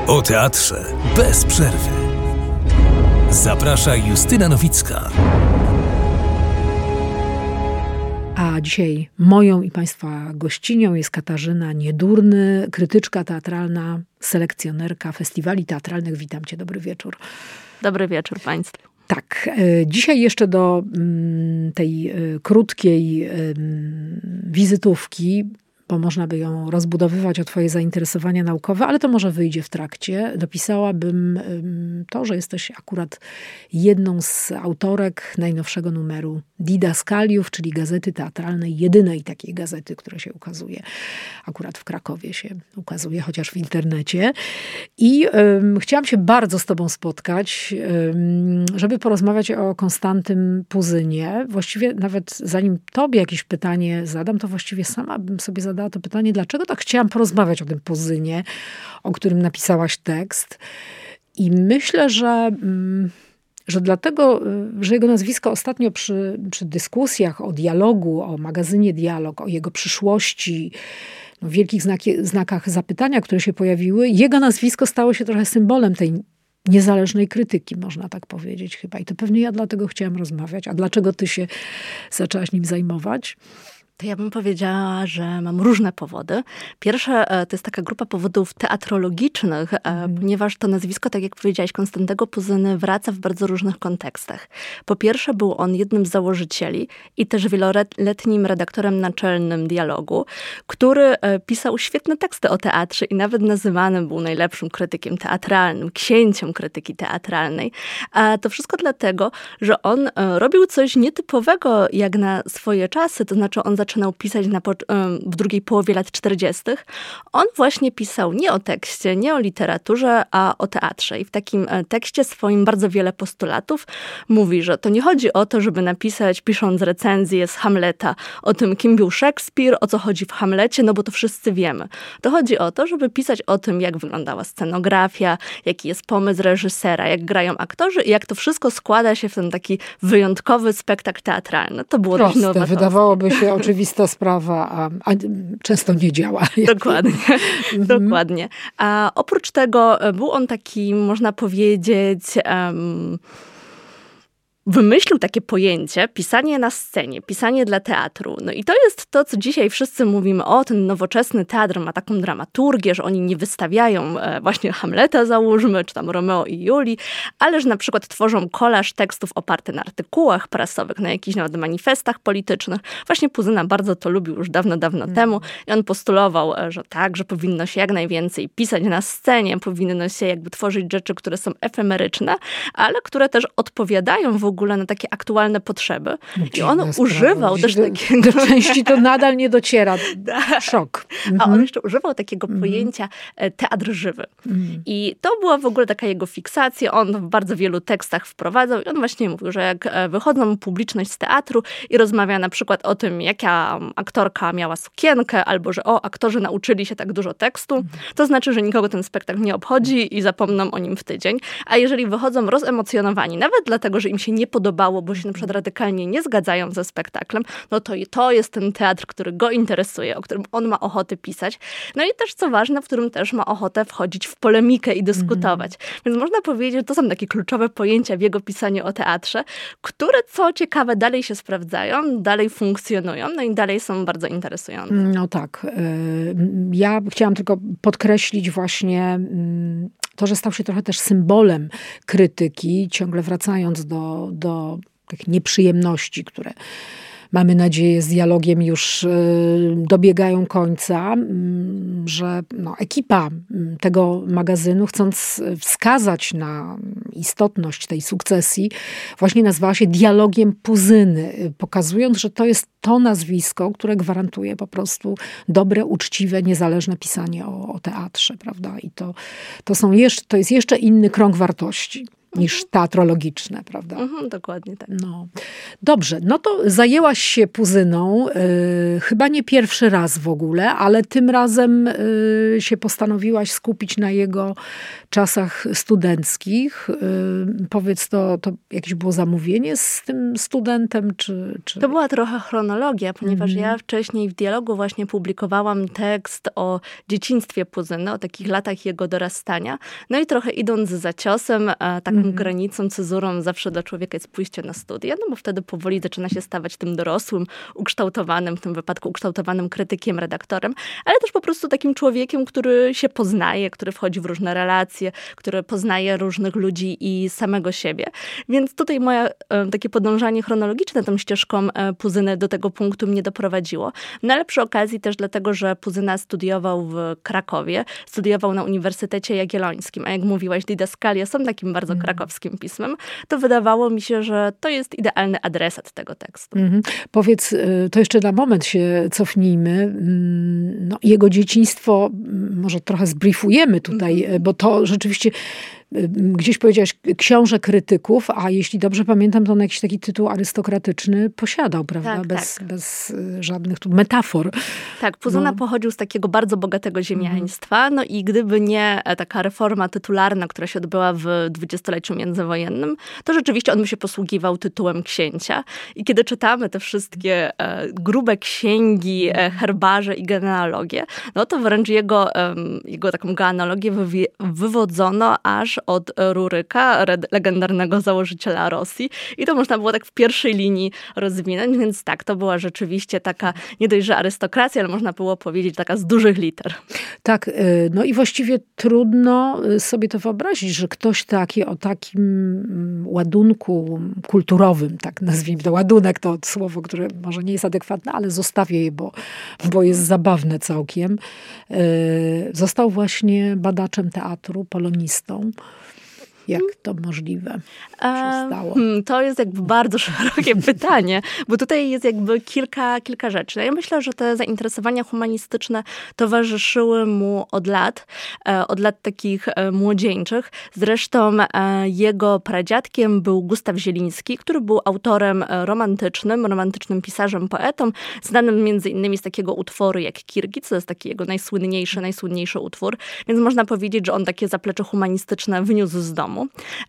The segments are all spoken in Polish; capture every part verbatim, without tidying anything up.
O teatrze bez przerwy. Zaprasza Justyna Nowicka. A dzisiaj moją i Państwa gościnią jest Katarzyna Niedurny, krytyczka teatralna, selekcjonerka festiwali teatralnych. Witam Cię, dobry wieczór. Dobry wieczór Państwu. Tak, dzisiaj jeszcze do tej krótkiej wizytówki, bo można by ją rozbudowywać o Twoje zainteresowania naukowe, ale to może wyjdzie w trakcie. Dopisałabym to, że jesteś akurat jedną z autorek najnowszego numeru Didaskaliów, czyli gazety teatralnej, jedynej takiej gazety, która się ukazuje. Akurat w Krakowie się ukazuje, chociaż w internecie. I um, chciałam się bardzo z Tobą spotkać, um, żeby porozmawiać o Konstantym Puzynie. Właściwie nawet zanim Tobie jakieś pytanie zadam, to właściwie sama bym sobie zadała to pytanie, dlaczego tak chciałam porozmawiać o tym Puzynie, o którym napisałaś tekst. I myślę, że, że dlatego, że jego nazwisko ostatnio przy, przy dyskusjach o dialogu, o magazynie Dialog, o jego przyszłości, no, w wielkich znaki, znakach zapytania, które się pojawiły, jego nazwisko stało się trochę symbolem tej niezależnej krytyki, można tak powiedzieć chyba. I to pewnie ja dlatego chciałam rozmawiać. A dlaczego ty się zaczęłaś nim zajmować? To ja bym powiedziała, że mam różne powody. Pierwsze to jest taka grupa powodów teatrologicznych, mm. ponieważ to nazwisko, tak jak powiedziałaś, Konstantego Puzyny wraca w bardzo różnych kontekstach. Po pierwsze był on jednym z założycieli i też wieloletnim redaktorem naczelnym Dialogu, który pisał świetne teksty o teatrze i nawet nazywany był najlepszym krytykiem teatralnym, księciem krytyki teatralnej. A to wszystko dlatego, że on robił coś nietypowego jak na swoje czasy, to znaczy on zaczął zaczynał pisać na, w drugiej połowie lat czterdziestych. On właśnie pisał nie o tekście, nie o literaturze, a o teatrze. I w takim tekście swoim bardzo wiele postulatów mówi, że to nie chodzi o to, żeby napisać, pisząc recenzję z Hamleta, o tym, kim był Szekspir, o co chodzi w Hamlecie, no bo to wszyscy wiemy. To chodzi o to, żeby pisać o tym, jak wyglądała scenografia, jaki jest pomysł reżysera, jak grają aktorzy i jak to wszystko składa się w ten taki wyjątkowy spektakl teatralny. To było dość nowatorskie. Wydawałoby się oczywiste sprawa, a, a często nie działa. Dokładnie, dokładnie. A oprócz tego był on taki, można powiedzieć, um, wymyślił takie pojęcie, pisanie na scenie, pisanie dla teatru. No i to jest to, co dzisiaj wszyscy mówimy, o, ten nowoczesny teatr ma taką dramaturgię, że oni nie wystawiają właśnie Hamleta, załóżmy, czy tam Romeo i Julii, ale że na przykład tworzą kolaż tekstów oparty na artykułach prasowych, na jakichś nawet manifestach politycznych. Właśnie Puzyna bardzo to lubił już dawno, dawno mm. temu i on postulował, że tak, że powinno się jak najwięcej pisać na scenie, powinno się jakby tworzyć rzeczy, które są efemeryczne, ale które też odpowiadają w ogóle na takie aktualne potrzeby. I on sprawa. używał Dziś też do, takiego... Do części to nadal nie dociera. Szok. Mhm. A on jeszcze używał takiego mhm. pojęcia teatr żywy. Mhm. I to była w ogóle taka jego fiksacja. On w bardzo wielu tekstach wprowadzał i on właśnie mówił, że jak wychodzą publiczność z teatru i rozmawia na przykład o tym, jaka aktorka miała sukienkę, albo że o, aktorzy nauczyli się tak dużo tekstu, mhm. to znaczy, że nikogo ten spektakl nie obchodzi i zapomną o nim w tydzień. A jeżeli wychodzą rozemocjonowani, nawet dlatego, że im się nie podobało, bo się na przykład radykalnie nie zgadzają ze spektaklem, no to to jest ten teatr, który go interesuje, o którym on ma ochotę pisać. No i też, co ważne, w którym też ma ochotę wchodzić w polemikę i dyskutować. Mm. Więc można powiedzieć, że to są takie kluczowe pojęcia w jego pisaniu o teatrze, które, co ciekawe, dalej się sprawdzają, dalej funkcjonują, no i dalej są bardzo interesujące. No tak. Ja chciałam tylko podkreślić właśnie to, że stał się trochę też symbolem krytyki, ciągle wracając do, do tych nieprzyjemności, które mamy nadzieję z Dialogiem już dobiegają końca, że no, ekipa tego magazynu, chcąc wskazać na istotność tej sukcesji, właśnie nazwała się Dialogiem Puzyny, pokazując, że to jest to nazwisko, które gwarantuje po prostu dobre, uczciwe, niezależne pisanie o, o teatrze, prawda? I to, to, są jeszcze, to jest jeszcze inny krąg wartości. niż teatrologiczne, prawda? Mhm, dokładnie tak. No. Dobrze, no to zajęłaś się Puzyną, y, chyba nie pierwszy raz w ogóle, ale tym razem y, się postanowiłaś skupić na jego czasach studenckich. Y, powiedz, to, to jakieś było zamówienie z tym studentem, czy... czy... To była trochę chronologia, ponieważ Mhm. ja wcześniej w dialogu właśnie publikowałam tekst o dzieciństwie Puzyny, o takich latach jego dorastania. No i trochę idąc za ciosem, e, taką Mhm. granicą, cezurą zawsze dla człowieka jest pójście na studia, no bo wtedy powoli zaczyna się stawać tym dorosłym, ukształtowanym, w tym wypadku ukształtowanym krytykiem, redaktorem, ale też po prostu takim człowiekiem, który się poznaje, który wchodzi w różne relacje, który poznaje różnych ludzi i samego siebie. Więc tutaj moje e, takie podążanie chronologiczne tą ścieżką e, Puzyny do tego punktu mnie doprowadziło. No ale przy okazji też dlatego, że Puzyna studiował w Krakowie, studiował na Uniwersytecie Jagiellońskim, a jak mówiłaś, didaskalia są takim bardzo Mhm. krakowskim pismem, to wydawało mi się, że to jest idealny adresat tego tekstu. Mhm. Powiedz, y, to jeszcze na moment się cofnijmy. Mm, No, jego dzieciństwo, mm, może trochę zbriefujemy tutaj, Mhm. bo to rzeczywiście y, gdzieś powiedziałaś książę krytyków, a jeśli dobrze pamiętam, to on jakiś taki tytuł arystokratyczny posiadał, prawda? Tak, bez, tak. bez y, żadnych tu metafor. Tak, Puzyna No. pochodził z takiego bardzo bogatego ziemiaństwa, no i gdyby nie e, taka reforma tytularna, która się odbyła w dwudziestoleciu międzywojennym, to rzeczywiście on by się posługiwał tytułem księcia. I kiedy czytamy te wszystkie e, grube księgi, e, herbarze i genealogie, no to wręcz jego, em, jego taką genealogię wywie- wywodzono aż od Ruryka, red- legendarnego założyciela Rosji. I to można było tak w pierwszej linii rozwinąć, więc tak, to była rzeczywiście taka nie dość, że arystokracja, ale można było powiedzieć taka z dużych liter. Tak, y, no i właściwie trudno y, sobie to wyobrazić, że ktoś taki o takim mm, ładunku kulturowym, tak nazwijmy to, ładunek to słowo, które może nie jest adekwatne, ale zostawię je, bo, bo jest zabawne całkiem. Y, Został właśnie badaczem teatru, polonistą. Jak to możliwe się stało? Hmm, to jest jakby bardzo szerokie pytanie, bo tutaj jest jakby kilka, kilka rzeczy. Ja myślę, że te zainteresowania humanistyczne towarzyszyły mu od lat, od lat takich młodzieńczych. Zresztą jego pradziadkiem był Gustaw Zieliński, który był autorem romantycznym, romantycznym pisarzem, poetą, znanym między innymi z takiego utworu jak Kirgic, to jest taki jego najsłynniejszy, najsłynniejszy utwór, więc można powiedzieć, że on takie zaplecze humanistyczne wyniósł z domu.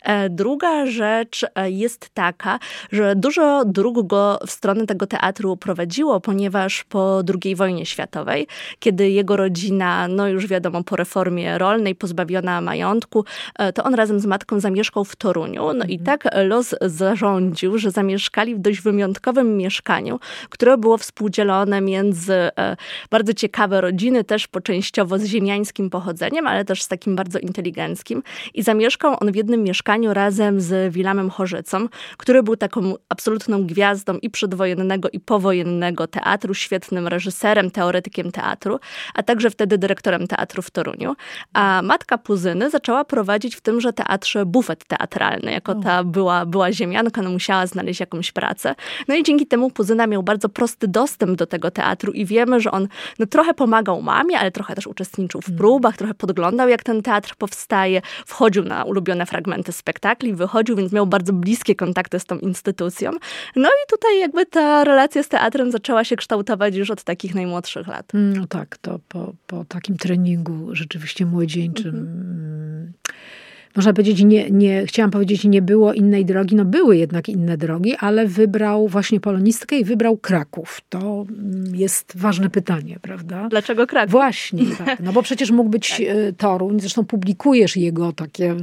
Druga rzecz jest taka, że dużo dróg go w stronę tego teatru prowadziło, ponieważ po drugiej wojnie światowej, kiedy jego rodzina, no już wiadomo, po reformie rolnej, pozbawiona majątku, to on razem z matką zamieszkał w Toruniu. No i tak los zarządził, że zamieszkali w dość wyjątkowym mieszkaniu, które było współdzielone między bardzo ciekawe rodziny, też po częściowo z ziemiańskim pochodzeniem, ale też z takim bardzo inteligenckim. I zamieszkał on w jednym mieszkaniu razem z Wilamem Chorzycą, który był taką absolutną gwiazdą i przedwojennego, i powojennego teatru, świetnym reżyserem, teoretykiem teatru, a także wtedy dyrektorem teatru w Toruniu. A matka Puzyny zaczęła prowadzić w tymże teatrze bufet teatralny. Jako ta była, była ziemianka, no musiała znaleźć jakąś pracę. No i dzięki temu Puzyna miał bardzo prosty dostęp do tego teatru i wiemy, że on no, trochę pomagał mamie, ale trochę też uczestniczył w próbach, trochę podglądał, jak ten teatr powstaje, wchodził na ulubione fragmenty spektakli, wychodził, więc miał bardzo bliskie kontakty z tą instytucją. No i tutaj jakby ta relacja z teatrem zaczęła się kształtować już od takich najmłodszych lat. No tak, to po, po takim treningu rzeczywiście młodzieńczym. Mhm. Można powiedzieć, nie, nie, chciałam powiedzieć, nie było innej drogi. No były jednak inne drogi, ale wybrał właśnie polonistkę i wybrał Kraków. To jest ważne pytanie, prawda? Dlaczego Kraków? Właśnie, tak. No bo przecież mógł być tak. Toruń. Zresztą publikujesz jego takie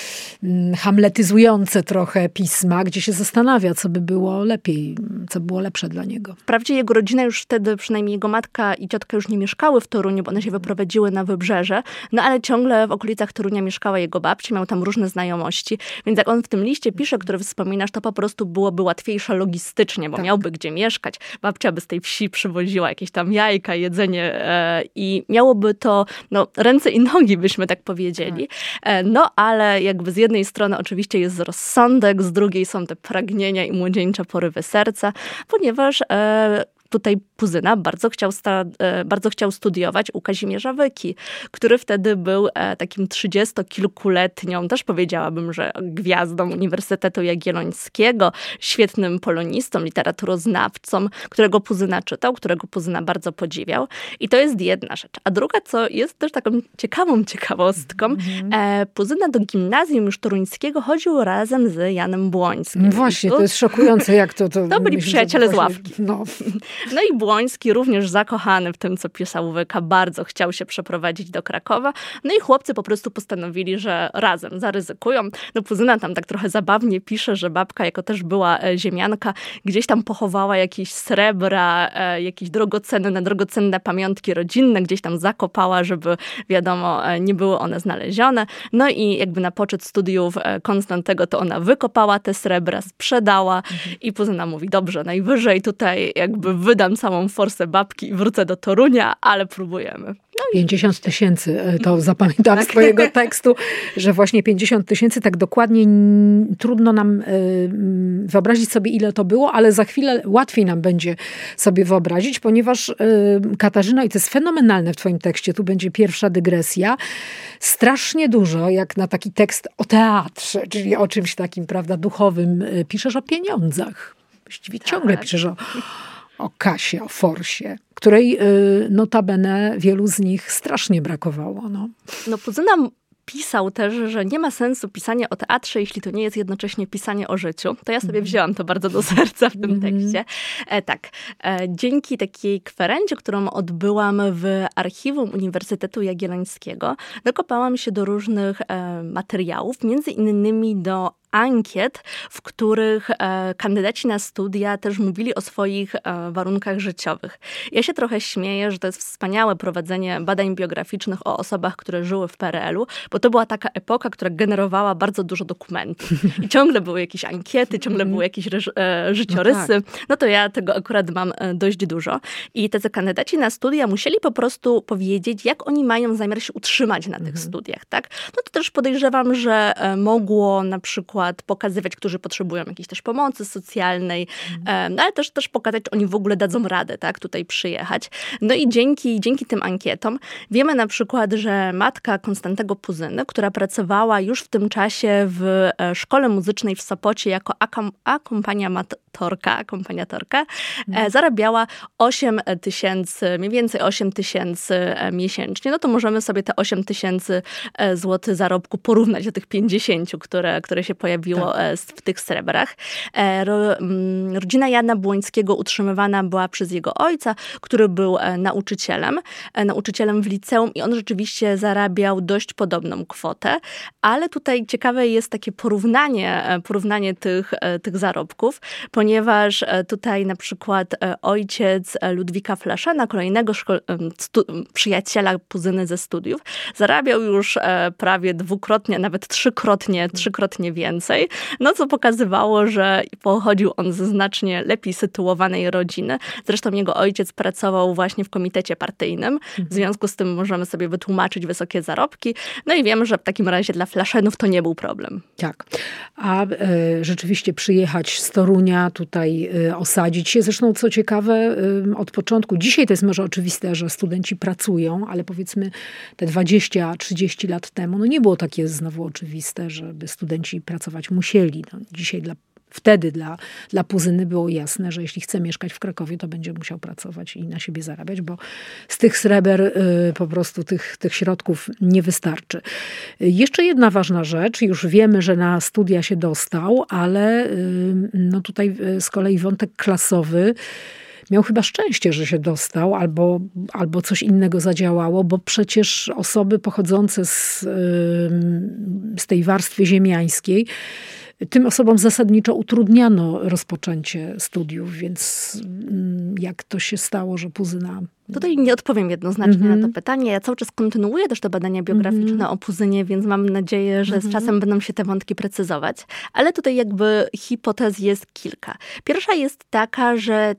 hamletyzujące trochę pisma, gdzie się zastanawia, co by było lepiej, co było lepsze dla niego. Wprawdzie jego rodzina już wtedy, przynajmniej jego matka i ciotka już nie mieszkały w Toruniu, bo one się wyprowadziły na Wybrzeże, no ale ciągle w okolicach Torunia mieszkała jego babcia, miał tam różne znajomości, więc jak on w tym liście pisze, który wspominasz, to po prostu byłoby łatwiejsze logistycznie, bo tak. miałby gdzie mieszkać. Babcia by z tej wsi przywoziła jakieś tam jajka, jedzenie e, i miałoby to, no ręce i nogi byśmy tak powiedzieli. E, no ale jakby z jednej strony oczywiście jest rozsądek, z drugiej są te pragnienia i młodzieńcze porywy serca, ponieważ e, tutaj Puzyna bardzo chciał, sta, bardzo chciał studiować u Kazimierza Wyki, który wtedy był takim trzydziestokilkuletnią, też powiedziałabym, że gwiazdą Uniwersytetu Jagiellońskiego, świetnym polonistą, literaturoznawcą, którego Puzyna czytał, którego Puzyna bardzo podziwiał. I to jest jedna rzecz. A druga, co jest też taką ciekawą ciekawostką, mm-hmm. Puzyna do gimnazjum już toruńskiego chodził razem z Janem Błońskim. No właśnie, to jest szokujące, jak to... To, to byli myślę, przyjaciele z właśnie, ławki. No. no i Błoński, również zakochany w tym, co pisał Wyka, bardzo chciał się przeprowadzić do Krakowa. No i chłopcy po prostu postanowili, że razem zaryzykują. No Puzyna tam tak trochę zabawnie pisze, że babka, jako też była ziemianka, gdzieś tam pochowała jakieś srebra, jakieś drogocenne, drogocenne pamiątki rodzinne, gdzieś tam zakopała, żeby wiadomo, nie były one znalezione. No i jakby na poczet studiów Konstantego to ona wykopała te srebra, sprzedała mhm. i Puzyna mówi, dobrze, najwyżej tutaj jakby wydam całą forsę babki i wrócę do Torunia, ale próbujemy. No i... pięćdziesiąt tysięcy, to zapamiętam tak. z twojego tekstu, że właśnie pięćdziesiąt tysięcy, tak dokładnie trudno nam wyobrazić sobie, ile to było, ale za chwilę łatwiej nam będzie sobie wyobrazić, ponieważ Katarzyno, i to jest fenomenalne w twoim tekście, tu będzie pierwsza dygresja, strasznie dużo, jak na taki tekst o teatrze, czyli o czymś takim, prawda, duchowym, piszesz o pieniądzach. Właściwie tak. ciągle piszesz o, o kasie, o forsie, której notabene wielu z nich strasznie brakowało. No, no Puzyna pisał też, że nie ma sensu pisanie o teatrze, jeśli to nie jest jednocześnie pisanie o życiu. To ja sobie wzięłam to bardzo do serca w tym mm. tekście. E, tak, e, dzięki takiej kwerendzie, którą odbyłam w archiwum Uniwersytetu Jagiellońskiego, dokopałam się do różnych e, materiałów, między innymi do ankiet, w których e, kandydaci na studia też mówili o swoich e, warunkach życiowych. Ja się trochę śmieję, że to jest wspaniałe prowadzenie badań biograficznych o osobach, które żyły w P R L u, bo to była taka epoka, która generowała bardzo dużo dokumentów. I ciągle były jakieś ankiety, ciągle były jakieś reż- e, życiorysy. No, tak. no to ja tego akurat mam e, dość dużo. I tacy kandydaci na studia musieli po prostu powiedzieć, jak oni mają zamiar się utrzymać na tych mhm. studiach, tak? No to też podejrzewam, że e, mogło na przykład pokazywać, którzy potrzebują jakiejś też pomocy socjalnej, mm. no ale też, też pokazać, czy oni w ogóle dadzą radę, tak, tutaj przyjechać. No i dzięki, dzięki tym ankietom wiemy na przykład, że matka Konstantego Puzyny, która pracowała już w tym czasie w szkole muzycznej w Sopocie jako akom, akompaniatorka, akompaniatorka mm. zarabiała osiem tysięcy, mniej więcej osiem tysięcy miesięcznie. No to możemy sobie te osiem tysięcy złotych zarobku porównać do tych pięćdziesięciu, które, które się pojawiły Było tak. w tych srebrach. Rodzina Jana Błońskiego utrzymywana była przez jego ojca, który był nauczycielem, nauczycielem w liceum i on rzeczywiście zarabiał dość podobną kwotę, ale tutaj ciekawe jest takie porównanie, porównanie tych, tych zarobków, ponieważ tutaj na przykład ojciec Ludwika Flaszana, kolejnego szko- stu- przyjaciela Puzyny ze studiów, zarabiał już prawie dwukrotnie, nawet trzykrotnie, trzykrotnie więcej. No co pokazywało, że pochodził on ze znacznie lepiej sytuowanej rodziny. Zresztą jego ojciec pracował właśnie w komitecie partyjnym. W związku z tym możemy sobie wytłumaczyć wysokie zarobki. No i wiemy, że w takim razie dla Flaszenów to nie był problem. Tak. A e, rzeczywiście przyjechać z Torunia, tutaj e, osadzić się. Zresztą co ciekawe, e, od początku, dzisiaj to jest może oczywiste, że studenci pracują, ale powiedzmy te dwadzieścia trzydzieści lat temu, no nie było takie znowu oczywiste, żeby studenci pracować musieli. No, dzisiaj dla, wtedy dla, dla Puzyny było jasne, że jeśli chce mieszkać w Krakowie, to będzie musiał pracować i na siebie zarabiać, bo z tych sreber y, po prostu tych, tych środków nie wystarczy. Y, jeszcze jedna ważna rzecz. Już wiemy, że na studia się dostał, ale y, no tutaj y, z kolei wątek klasowy miał chyba szczęście, że się dostał, albo, albo coś innego zadziałało, bo przecież osoby pochodzące z, z tej warstwy ziemiańskiej, tym osobom zasadniczo utrudniano rozpoczęcie studiów, więc jak to się stało, że Puzyna... Tutaj nie odpowiem jednoznacznie mm-hmm. na to pytanie. Ja cały czas kontynuuję też te badania biograficzne mm-hmm. o Puzynie, więc mam nadzieję, że mm-hmm. z czasem będą się te wątki precyzować. Ale tutaj jakby hipotez jest kilka. Pierwsza jest taka, że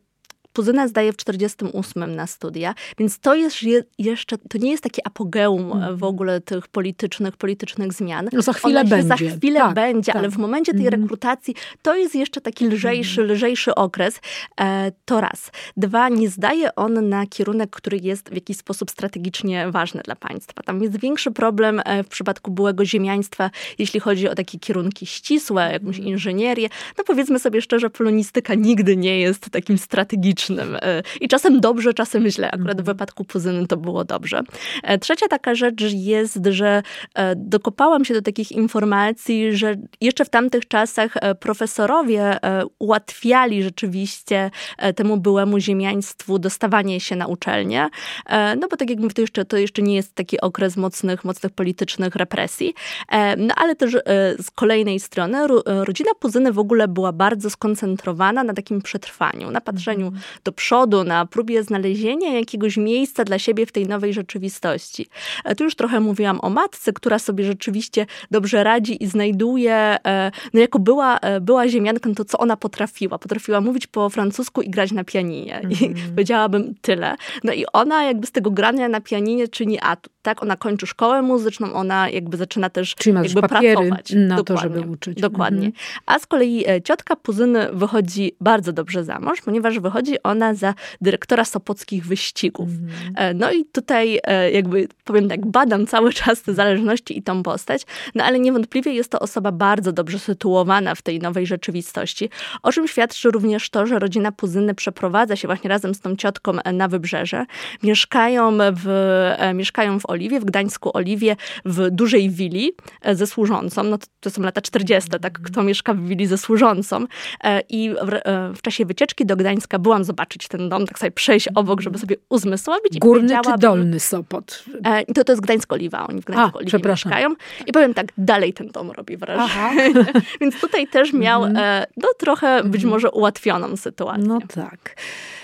Puzyna zdaje w czterdziestym ósmym na studia, więc to jest je, jeszcze, to nie jest takie apogeum mm. w ogóle tych politycznych, politycznych zmian. No za chwilę będzie. Za chwilę tak, będzie, tak. ale w momencie tej mm. rekrutacji to jest jeszcze taki lżejszy, mm. lżejszy okres. E, to raz. Dwa, nie zdaje on na kierunek, który jest w jakiś sposób strategicznie ważny dla państwa. Tam jest większy problem w przypadku byłego ziemiaństwa, jeśli chodzi o takie kierunki ścisłe, jakąś inżynierię. No powiedzmy sobie szczerze, polonistyka nigdy nie jest takim strategicznym. I czasem dobrze, czasem źle. Akurat w wypadku Puzyny to było dobrze. Trzecia taka rzecz jest, że dokopałam się do takich informacji, że jeszcze w tamtych czasach profesorowie ułatwiali rzeczywiście temu byłemu ziemiaństwu dostawanie się na uczelnię. No bo tak jak mówię, to jeszcze, to jeszcze nie jest taki okres mocnych, mocnych politycznych represji. No ale też z kolejnej strony rodzina Puzyny w ogóle była bardzo skoncentrowana na takim przetrwaniu, na patrzeniu mm. do przodu, na próbie znalezienia jakiegoś miejsca dla siebie w tej nowej rzeczywistości. Tu już trochę mówiłam o matce, która sobie rzeczywiście dobrze radzi i znajduje, no jako była, była ziemianką, to co ona potrafiła. Potrafiła mówić po francusku i grać na pianinie. Mm. I powiedziałabym tyle. No i ona jakby z tego grania na pianinie czyni atut. Tak, ona kończy szkołę muzyczną, ona jakby zaczyna też Czyli jakby pracować. na dokładnie, to, żeby uczyć. Dokładnie. Mhm. A z kolei ciotka Puzyny wychodzi bardzo dobrze za mąż, ponieważ wychodzi ona za dyrektora sopockich wyścigów. Mhm. No i tutaj jakby, powiem tak, badam cały czas te zależności i tą postać, no ale niewątpliwie jest to osoba bardzo dobrze sytuowana w tej nowej rzeczywistości, o czym świadczy również to, że rodzina Puzyny przeprowadza się właśnie razem z tą ciotką na Wybrzeże. Mieszkają w, mieszkają w Oliwie, w Gdańsku Oliwie, w dużej willi ze służącą. No to, to są lata czterdzieste, tak? Kto mieszka w willi ze służącą. I w, w czasie wycieczki do Gdańska byłam zobaczyć ten dom, tak sobie przejść obok, żeby sobie uzmysłowić. Górny czy dolny Sopot? To, to jest Gdańsk-Oliwa. Oni w Gdańsku-Oliwie mieszkają. I powiem tak, dalej ten dom robi wrażenie. Więc tutaj też miał no, trochę być może ułatwioną sytuację. No tak.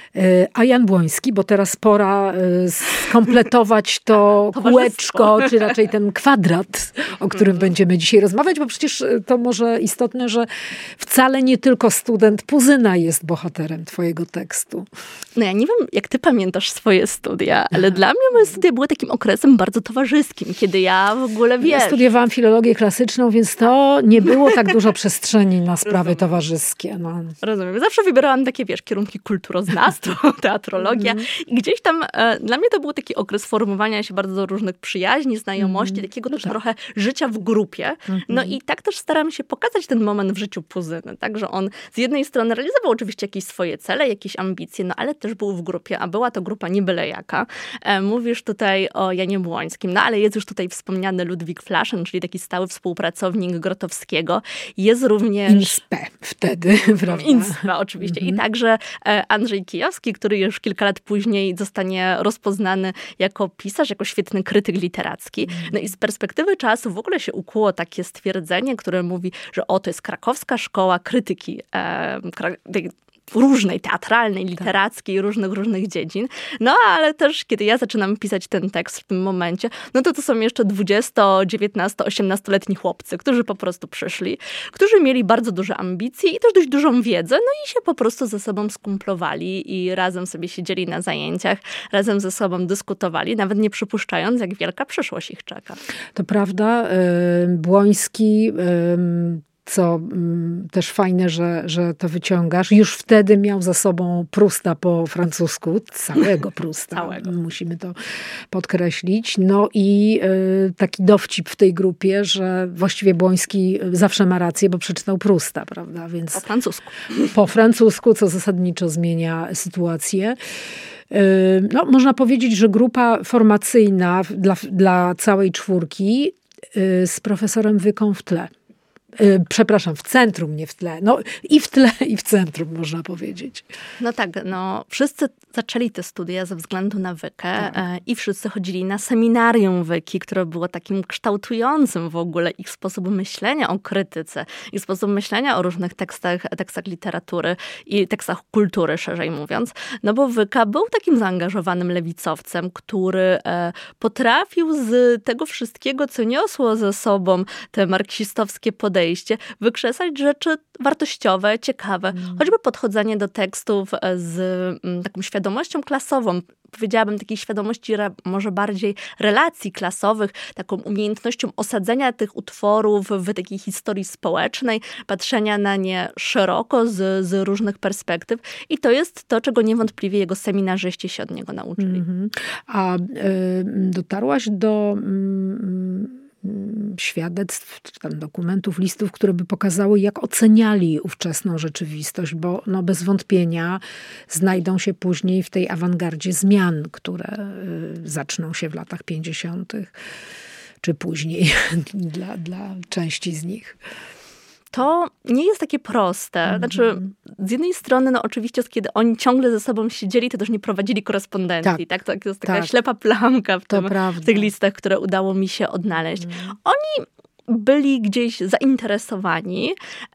A Jan Błoński, bo teraz pora skompletować to kółeczko, czy raczej ten kwadrat, o którym mm. będziemy dzisiaj rozmawiać, bo przecież to może istotne, że wcale nie tylko student Puzyna jest bohaterem twojego tekstu. No ja nie wiem, jak ty pamiętasz swoje studia, ale dla mnie moje studia były takim okresem bardzo towarzyskim, kiedy ja w ogóle, wiesz... Ja studiowałam filologię klasyczną, więc to nie było tak dużo przestrzeni na sprawy Rozumiem. towarzyskie. No. Rozumiem. Zawsze wybierałam takie, wiesz, kierunki kulturoznawstwa, teatrologia. Mm. I gdzieś tam e, dla mnie to był taki okres formowania się bardzo różnych przyjaźni, znajomości, mm. takiego no też tak. trochę życia w grupie. Mm-hmm. No i tak też staram się pokazać ten moment w życiu Puzyny. Tak, że on z jednej strony realizował oczywiście jakieś swoje cele, jakieś ambicje, no ale też był w grupie, a była to grupa nie byle jaka. E, mówisz tutaj o Janie Błońskim, no ale jest już tutaj wspomniany Ludwik Flaschen, czyli taki stały współpracownik Grotowskiego. Jest również... Inspe wtedy, prawda? Inspe oczywiście. Mm-hmm. I także e, Andrzej Kijowski, który już kilka lat później zostanie rozpoznany jako pisarz, jako świetny krytyk literacki. No i z perspektywy czasu w ogóle się ukuło takie stwierdzenie, które mówi, że o, to jest krakowska szkoła krytyki, e, kra- różnej, teatralnej, literackiej, tak. różnych, różnych dziedzin. No, ale też, kiedy ja zaczynam pisać ten tekst w tym momencie, no to to są jeszcze dwudziesto-, dziewiętnasto-, osiemnastoletni chłopcy, którzy po prostu przyszli, którzy mieli bardzo duże ambicje i też dość dużą wiedzę, no i się po prostu ze sobą skumplowali i razem sobie siedzieli na zajęciach, razem ze sobą dyskutowali, nawet nie przypuszczając, jak wielka przyszłość ich czeka. To prawda. Błoński... co mm, też fajne, że, że to wyciągasz. Już wtedy miał za sobą Prusta po francusku, całego Prusta, całego. Musimy to podkreślić. No i y, taki dowcip w tej grupie, że właściwie Błoński zawsze ma rację, bo przeczytał Prusta, prawda? Więc po francusku. Po francusku, co zasadniczo zmienia sytuację. Y, no, można powiedzieć, że grupa formacyjna dla, dla całej czwórki y, z profesorem Wyką w tle. Przepraszam, w centrum, nie w tle. No i w tle, i w centrum, można powiedzieć. No tak, no wszyscy zaczęli te studia ze względu na Wykę tak. i wszyscy chodzili na seminarium Wyki, które było takim kształtującym w ogóle ich sposób myślenia o krytyce, ich sposób myślenia o różnych tekstach, tekstach literatury i tekstach kultury, szerzej mówiąc. No bo Wyka był takim zaangażowanym lewicowcem, który potrafił z tego wszystkiego, co niosło ze sobą te marksistowskie podejścia, podejście, wykrzesać rzeczy wartościowe, ciekawe. Mm. Choćby podchodzenie do tekstów z m, taką świadomością klasową, powiedziałabym takiej świadomości może bardziej relacji klasowych, taką umiejętnością osadzenia tych utworów w takiej historii społecznej, patrzenia na nie szeroko z, z różnych perspektyw i to jest to, czego niewątpliwie jego seminarzyści się od niego nauczyli. Mm-hmm. A y, dotarłaś do y, świadectw, czy tam dokumentów, listów, które by pokazały, jak oceniali ówczesną rzeczywistość, bo no bez wątpienia znajdą się później w tej awangardzie zmian, które y, zaczną się w latach pięćdziesiątych czy później dla, dla części z nich. To nie jest takie proste. Mm-hmm. Znaczy, z jednej strony, no oczywiście, kiedy oni ciągle ze sobą siedzieli, to też nie prowadzili korespondencji. Tak, tak? To jest taka tak. ślepa plamka w, tym, w tych listach, które udało mi się odnaleźć. Mm. Oni byli gdzieś zainteresowani.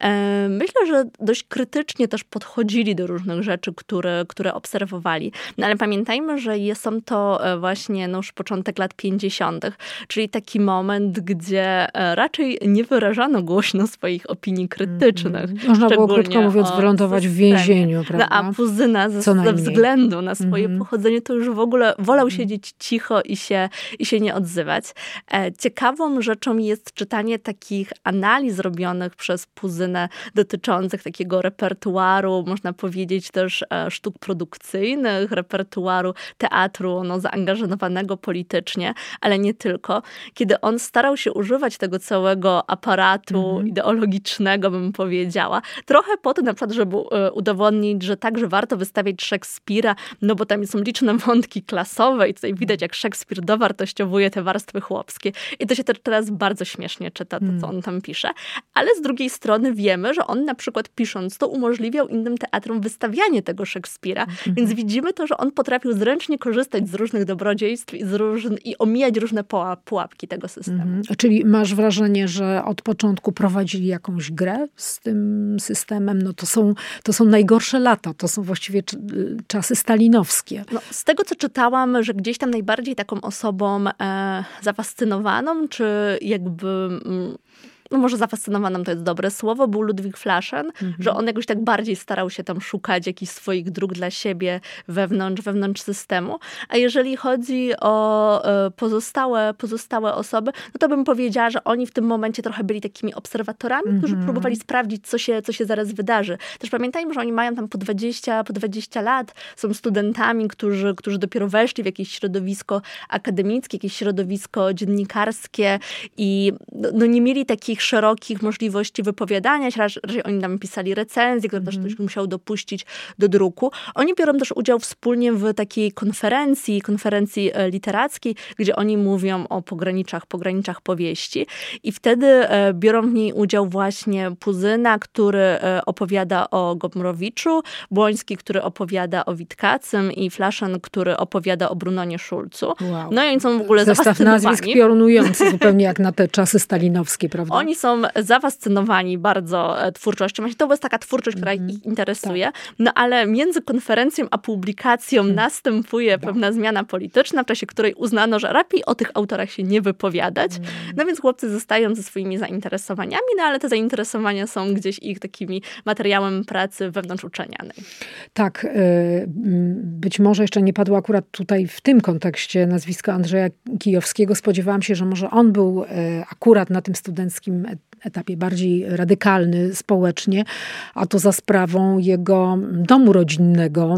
Myślę, że dość krytycznie też podchodzili do różnych rzeczy, które, które obserwowali. No ale pamiętajmy, że są to właśnie no, już początek lat pięćdziesiątych, czyli taki moment, gdzie raczej nie wyrażano głośno swoich opinii krytycznych. Mm-hmm. Można było, krótko mówiąc, wylądować w więzieniu, prawda? No, a Puzyna ze, ze względu na swoje mm-hmm. pochodzenie to już w ogóle wolał mm-hmm. siedzieć cicho i się, i się nie odzywać. Ciekawą rzeczą jest czytanie takich analiz robionych przez Puzynę dotyczących takiego repertuaru, można powiedzieć też sztuk produkcyjnych, repertuaru teatru no, zaangażowanego politycznie, ale nie tylko. Kiedy on starał się używać tego całego aparatu mm-hmm. ideologicznego, bym powiedziała, trochę po to na przykład, żeby udowodnić, że także warto wystawiać Szekspira, no bo tam są liczne wątki klasowe i tutaj widać, jak Szekspir dowartościowuje te warstwy chłopskie. I to się też teraz bardzo śmiesznie czyta, to co on tam pisze. Ale z drugiej strony wiemy, że on na przykład pisząc to umożliwiał innym teatrom wystawianie tego Szekspira. Mm-hmm. Więc widzimy to, że on potrafił zręcznie korzystać z różnych dobrodziejstw i, z różn- i omijać różne pułapki tego systemu. Mm-hmm. Czyli masz wrażenie, że od początku prowadzili jakąś grę z tym systemem? No to są, to są najgorsze lata. To są właściwie czasy stalinowskie. No, z tego, co czytałam, że gdzieś tam najbardziej taką osobą e, zafascynowaną, czy jakby no może zafascynowaną to jest dobre słowo, był Ludwik Flaschen, mhm. że on jakoś tak bardziej starał się tam szukać jakichś swoich dróg dla siebie wewnątrz, wewnątrz systemu. A jeżeli chodzi o pozostałe, pozostałe osoby, no to bym powiedziała, że oni w tym momencie trochę byli takimi obserwatorami, mhm. którzy próbowali sprawdzić, co się, co się zaraz wydarzy. Też pamiętajmy, że oni mają tam po dwadzieścia, po dwadzieścia lat, są studentami, którzy, którzy dopiero weszli w jakieś środowisko akademickie, jakieś środowisko dziennikarskie i no, nie mieli takich szerokich możliwości wypowiadania się. Raczej oni tam pisali recenzje, które mm. też ktoś musiał dopuścić do druku. Oni biorą też udział wspólnie w takiej konferencji, konferencji literackiej, gdzie oni mówią o pograniczach, pograniczach powieści. I wtedy biorą w niej udział właśnie Puzyna, który opowiada o Gombrowiczu, Błoński, który opowiada o Witkacym i Flaschen, który opowiada o Brunonie Szulcu. Wow. No i oni są w ogóle zestaw zafascynowani. Nazwisk piorunujący zupełnie jak na te czasy stalinowskie, prawda? Oni są zafascynowani bardzo twórczością. To jest taka twórczość, która mm, ich interesuje. Tak. No ale między konferencją a publikacją mm. następuje tak. pewna zmiana polityczna, w czasie której uznano, że lepiej o tych autorach się nie wypowiadać. Mm. No więc chłopcy zostają ze swoimi zainteresowaniami, no ale te zainteresowania są gdzieś ich takimi materiałem pracy wewnątrzuczenianej. Tak. Być może jeszcze nie padło akurat tutaj w tym kontekście nazwisko Andrzeja Kijowskiego. Spodziewałam się, że może on był akurat na tym studenckim etapie bardziej radykalny społecznie, a to za sprawą jego domu rodzinnego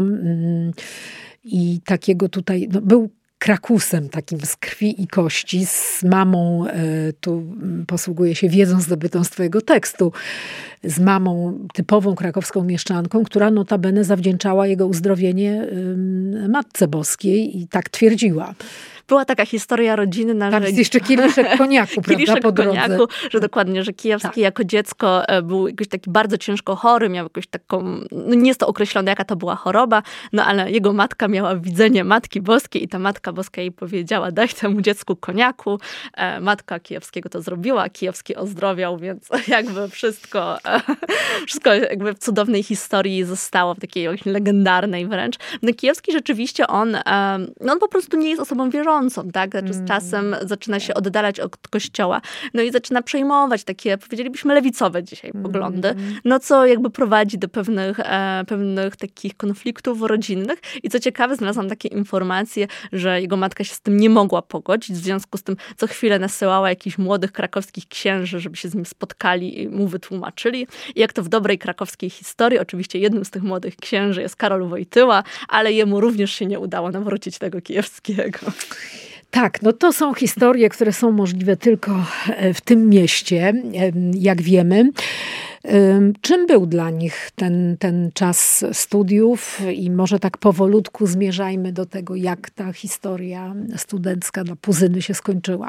i takiego tutaj, no, był krakusem takim z krwi i kości, z mamą, tu posługuje się wiedzą zdobytą z twojego tekstu, z mamą typową krakowską mieszczanką, która notabene zawdzięczała jego uzdrowienie Matce Boskiej i tak twierdziła. Była taka historia rodzinna, tam że... jest jeszcze kieliszek koniaku, prawda, kieliszek po drodze. koniaku, że dokładnie, że Kijowski tak. jako dziecko był jakoś taki bardzo ciężko chory, miał jakąś taką, no nie jest to określone, jaka to była choroba, no ale jego matka miała widzenie Matki Boskiej i ta Matka Boska jej powiedziała, daj temu dziecku koniaku. Matka Kijowskiego to zrobiła, Kijowski ozdrowiał, więc jakby wszystko, wszystko jakby w cudownej historii zostało, w takiej legendarnej wręcz. No Kijowski rzeczywiście, on, no on po prostu nie jest osobą wierzącą. wierzącą, tak? Znaczy z czasem zaczyna się oddalać od kościoła. No i zaczyna przejmować takie, powiedzielibyśmy, lewicowe dzisiaj poglądy. No co jakby prowadzi do pewnych, e, pewnych takich konfliktów rodzinnych. I co ciekawe, znalazłam takie informacje, że jego matka się z tym nie mogła pogodzić. W związku z tym co chwilę nasyłała jakichś młodych krakowskich księży, żeby się z nim spotkali i mu wytłumaczyli. I jak to w dobrej krakowskiej historii, oczywiście jednym z tych młodych księży jest Karol Wojtyła, ale jemu również się nie udało nawrócić tego Kijewskiego. Tak, no to są historie, które są możliwe tylko w tym mieście, jak wiemy. Czym był dla nich ten, ten czas studiów i może tak powolutku zmierzajmy do tego, jak ta historia studencka dla Puzyny się skończyła.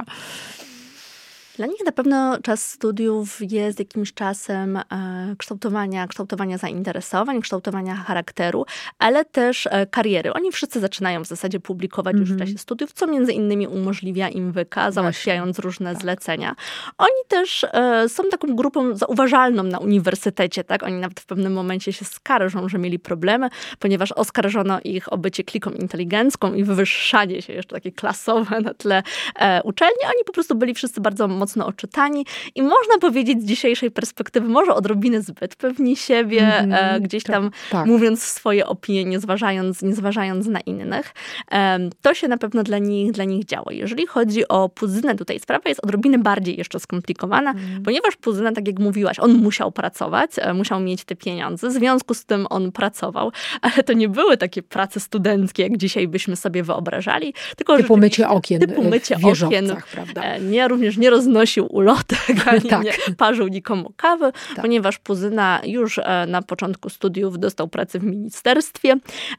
Dla nich na pewno czas studiów jest jakimś czasem e, kształtowania, kształtowania zainteresowań, kształtowania charakteru, ale też e, kariery. Oni wszyscy zaczynają w zasadzie publikować mm-hmm. już w czasie studiów, co między innymi umożliwia im wyka, załatwiając różne tak. zlecenia. Oni też e, są taką grupą zauważalną na uniwersytecie, tak? Oni nawet w pewnym momencie się skarżą, że mieli problemy, ponieważ oskarżono ich o bycie kliką inteligencką i wywyższanie się jeszcze takie klasowe na tle e, uczelni. Oni po prostu byli wszyscy bardzo mocno mocno oczytani i można powiedzieć z dzisiejszej perspektywy może odrobinę zbyt pewni siebie, mm-hmm. e, gdzieś tam tak. mówiąc swoje opinie, nie zważając, nie zważając na innych. E, to się na pewno dla nich, dla nich działo. Jeżeli chodzi o Puzynę, tutaj sprawa jest odrobinę bardziej jeszcze skomplikowana, mm. ponieważ Puzyna, tak jak mówiłaś, on musiał pracować, e, musiał mieć te pieniądze, w związku z tym on pracował, ale to nie były takie prace studenckie, jak dzisiaj byśmy sobie wyobrażali, tylko typu mycie okien typu mycie w okien, prawda? E, nie, również nie roz nosił ulotek, ani tak. nie parzył nikomu kawy, tak. ponieważ Puzyna już na początku studiów dostał pracę w ministerstwie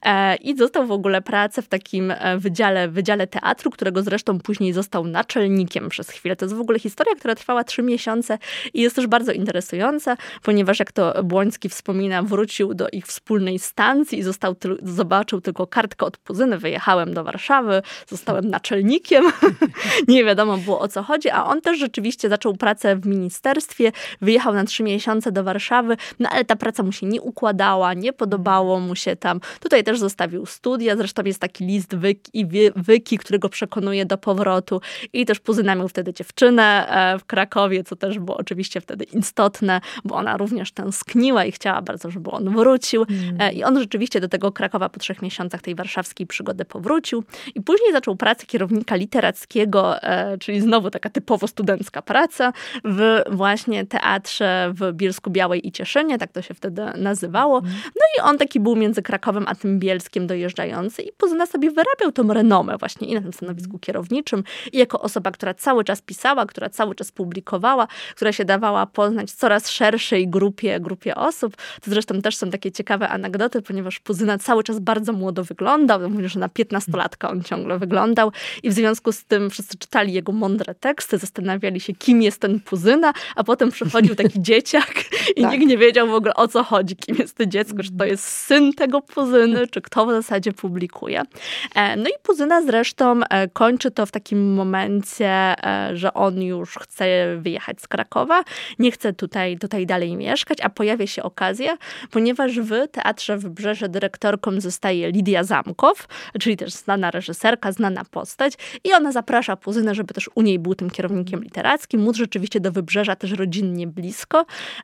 i dostał w ogóle pracę w takim wydziale, wydziale teatru, którego zresztą później został naczelnikiem przez chwilę. To jest w ogóle historia, która trwała trzy miesiące i jest też bardzo interesująca, ponieważ jak to Błoński wspomina, wrócił do ich wspólnej stacji i został, zobaczył tylko kartkę od Puzyny, wyjechałem do Warszawy, zostałem naczelnikiem, nie wiadomo było o co chodzi, a on też rzeczywiście zaczął pracę w ministerstwie, wyjechał na trzy miesiące do Warszawy, no ale ta praca mu się nie układała, nie podobało mu się tam. Tutaj też zostawił studia, zresztą jest taki list Wyki, Wyki który go przekonuje do powrotu i też Puzyna miał wtedy dziewczynę w Krakowie, co też było oczywiście wtedy istotne, bo ona również tęskniła i chciała bardzo, żeby on wrócił. Mm. I on rzeczywiście do tego Krakowa po trzech miesiącach tej warszawskiej przygody powrócił i później zaczął pracę kierownika literackiego, czyli znowu taka typowo studencka praca w właśnie teatrze w Bielsku-Białej i Cieszynie, tak to się wtedy nazywało. No i on taki był między Krakowem a tym Bielskiem dojeżdżający i Puzyna sobie wyrabiał tą renomę właśnie i na tym stanowisku kierowniczym i jako osoba, która cały czas pisała, która cały czas publikowała, która się dawała poznać coraz szerszej grupie, grupie osób. To zresztą też są takie ciekawe anegdoty, ponieważ Puzyna cały czas bardzo młodo wyglądał. Mówię, że na piętnastolatka on ciągle wyglądał i w związku z tym wszyscy czytali jego mądre teksty, zastanawiali się, kim jest ten Puzyna, a potem przychodził taki dzieciak i tak. nikt nie wiedział w ogóle o co chodzi, kim jest to dziecko, czy to jest syn tego Puzyny, czy kto w zasadzie publikuje. No i Puzyna zresztą kończy to w takim momencie, że on już chce wyjechać z Krakowa, nie chce tutaj, tutaj dalej mieszkać, a pojawia się okazja, ponieważ w Teatrze Wybrzeże dyrektorką zostaje Lidia Zamkow, czyli też znana reżyserka, znana postać i ona zaprasza Puzynę, żeby też u niej był tym kierownikiem literackim, móc rzeczywiście do Wybrzeża też rodzinnie blisko,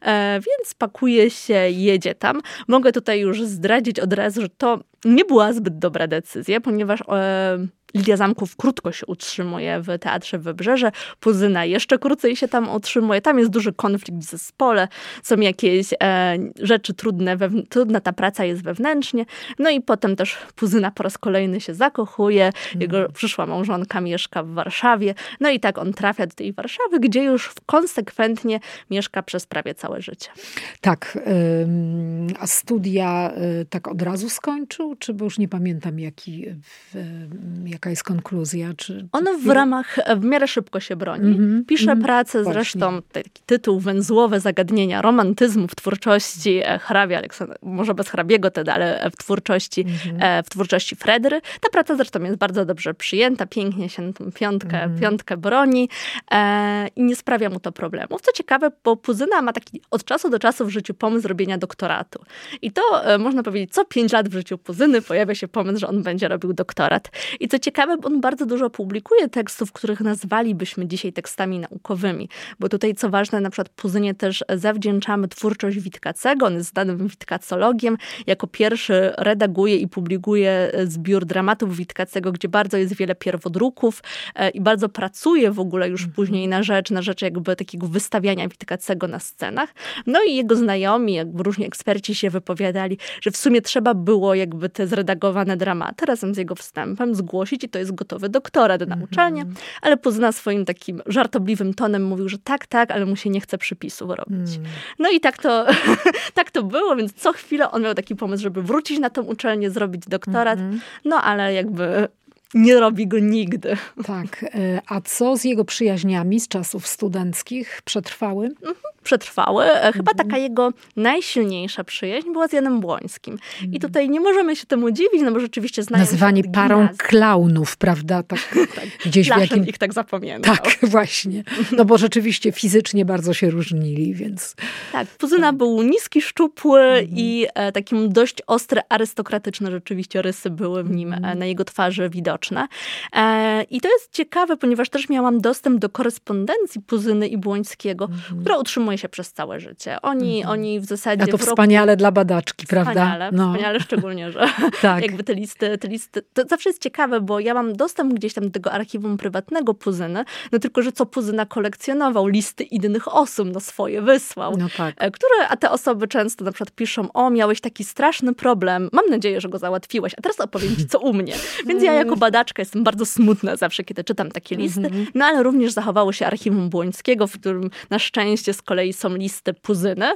więc pakuje się, jedzie tam. Mogę tutaj już zdradzić od razu, że to nie była zbyt dobra decyzja, ponieważ Lidia Zamków krótko się utrzymuje w Teatrze Wybrzeże, Puzyna jeszcze krócej się tam utrzymuje. Tam jest duży konflikt w zespole, są jakieś e, rzeczy trudne, wewn- trudna ta praca jest wewnętrznie. No i potem też Puzyna po raz kolejny się zakochuje, mm. jego przyszła małżonka mieszka w Warszawie. No i tak on trafia do tej Warszawy, gdzie już konsekwentnie mieszka przez prawie całe życie. Tak, ym, a studia y, tak od razu skończył? Czy bo już nie pamiętam, jaki, w, jaka jest konkluzja? Czy, On w ramach, w miarę szybko się broni. Mm-hmm, Pisze mm, pracę, właśnie. Zresztą taki tytuł Węzłowe zagadnienia romantyzmu w twórczości hrabia Aleksandra, może bez hrabiego wtedy, ale w twórczości, mm-hmm. w twórczości Fredry. Ta praca zresztą jest bardzo dobrze przyjęta, pięknie się na tą piątkę, mm-hmm. piątkę broni e, i nie sprawia mu to problemów. Co ciekawe, bo Puzyna ma taki od czasu do czasu w życiu pomysł robienia doktoratu. I to e, można powiedzieć, co pięć lat w życiu Puzyny Puzyny pojawia się pomysł, że on będzie robił doktorat. I co ciekawe, on bardzo dużo publikuje tekstów, których nazwalibyśmy dzisiaj tekstami naukowymi. Bo tutaj, co ważne, na przykład Puzynie też zawdzięczamy twórczość Witkacego. On jest znanym witkacologiem. Jako pierwszy redaguje i publikuje zbiór dramatów Witkacego, gdzie bardzo jest wiele pierwodruków i bardzo pracuje w ogóle już później na rzecz, na rzecz jakby takiego wystawiania Witkacego na scenach. No i jego znajomi, jakby różni eksperci się wypowiadali, że w sumie trzeba było jakby te zredagowane dramaty razem z jego wstępem zgłosić i to jest gotowy doktorat na uczelnię, mm-hmm. ale Puzyna swoim takim żartobliwym tonem mówił, że tak, tak, ale mu się nie chce przypisów robić. Mm. No i tak to, tak to było, więc co chwilę on miał taki pomysł, żeby wrócić na tą uczelnię, zrobić doktorat, mm-hmm. no ale jakby nie robi go nigdy. Tak. A co z jego przyjaźniami z czasów studenckich przetrwały? Mhm. Przetrwały. Chyba mhm. taka jego najsilniejsza przyjaźń była z Janem Błońskim. Mhm. I tutaj nie możemy się temu dziwić, no bo rzeczywiście znają Nazywani się parą gimnazjum. Klaunów, prawda? Tak, tak. Gdzieś w jakim... ich tak zapamiętał. Tak, właśnie. No bo rzeczywiście fizycznie bardzo się różnili, więc... Tak, Puzyna tak. był niski, szczupły mhm. i e, takim dość ostre, arystokratyczne rzeczywiście rysy były w nim, mhm. e, na jego twarzy widoczne. E, I to jest ciekawe, ponieważ też miałam dostęp do korespondencji Puzyny i Błońskiego, mhm. która utrzymuje się przez całe życie. Oni, mhm. oni w zasadzie... A to w wspaniale roku... dla badaczki, prawda? Wspaniale, no. wspaniale szczególnie, że tak. jakby te listy, te listy... To zawsze jest ciekawe, bo ja mam dostęp gdzieś tam do tego archiwum prywatnego Puzyny, no tylko, że co Puzyna kolekcjonował, listy innych osób, no swoje wysłał. No tak. Które, a te osoby często na przykład piszą, o, miałeś taki straszny problem, mam nadzieję, że go załatwiłeś, a teraz opowiem ci, co u mnie. Więc ja jako badaczka jestem bardzo smutna zawsze, kiedy czytam takie listy, no ale również zachowało się archiwum Błońskiego, w którym na szczęście z kolei są listy Puzyny.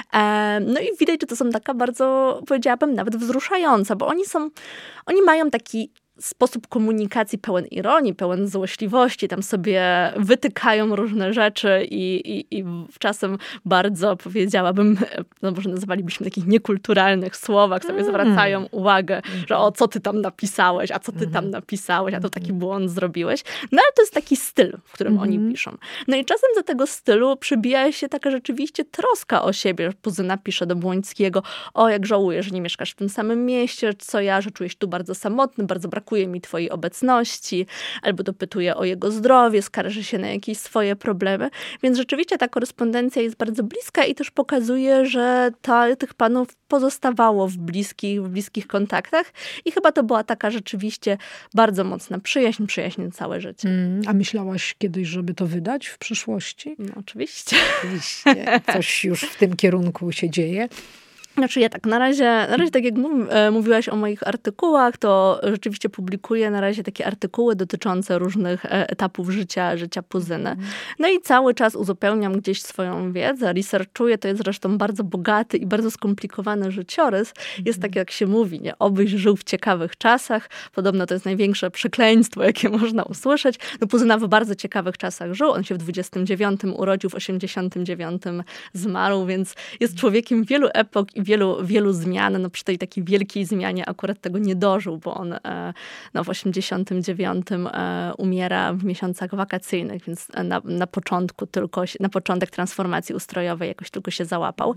No i widać, że to są taka bardzo, powiedziałabym, nawet wzruszająca, bo oni są, oni mają taki sposób komunikacji pełen ironii, pełen złośliwości, tam sobie wytykają różne rzeczy i, i, i czasem bardzo, powiedziałabym, no może nazwalibyśmy takich niekulturalnych słowach, sobie mm. zwracają uwagę, że o, co ty tam napisałeś, a co ty tam napisałeś, a to taki błąd zrobiłeś. No ale to jest taki styl, w którym mm. oni piszą. No i czasem do tego stylu przybija się taka rzeczywiście troska o siebie. Puzyna pisze do Błońskiego, o, jak żałuję, że nie mieszkasz w tym samym mieście, co ja, że czujesz tu bardzo samotny, bardzo brakuje brakuje mi twojej obecności, albo dopytuje o jego zdrowie, skarży się na jakieś swoje problemy. Więc rzeczywiście ta korespondencja jest bardzo bliska i też pokazuje, że ta, tych panów pozostawało w bliskich, w bliskich kontaktach i chyba to była taka rzeczywiście bardzo mocna przyjaźń, przyjaźń na całe życie. Mm, a myślałaś kiedyś, żeby to wydać w przyszłości? No oczywiście. Oczywiście. Coś już w tym kierunku się dzieje. Znaczy ja tak, na razie, na razie tak jak mów, e, mówiłaś o moich artykułach, to rzeczywiście publikuję na razie takie artykuły dotyczące różnych e, etapów życia, życia Puzyny. No i cały czas uzupełniam gdzieś swoją wiedzę, researchuję, to jest zresztą bardzo bogaty i bardzo skomplikowany życiorys. Jest tak jak się mówi, nie? Obyś żył w ciekawych czasach. Podobno to jest największe przekleństwo, jakie można usłyszeć. No Puzyna w bardzo ciekawych czasach żył. On się w dwudziestym dziewiątym urodził, w osiemdziesiątym dziewiątym zmarł, więc jest człowiekiem wielu epok i wielu, wielu zmian. No przy tej takiej wielkiej zmianie akurat tego nie dożył, bo on no, w osiemdziesiątym dziewiątym umiera w miesiącach wakacyjnych, więc na, na początku tylko, na początek transformacji ustrojowej jakoś tylko się załapał.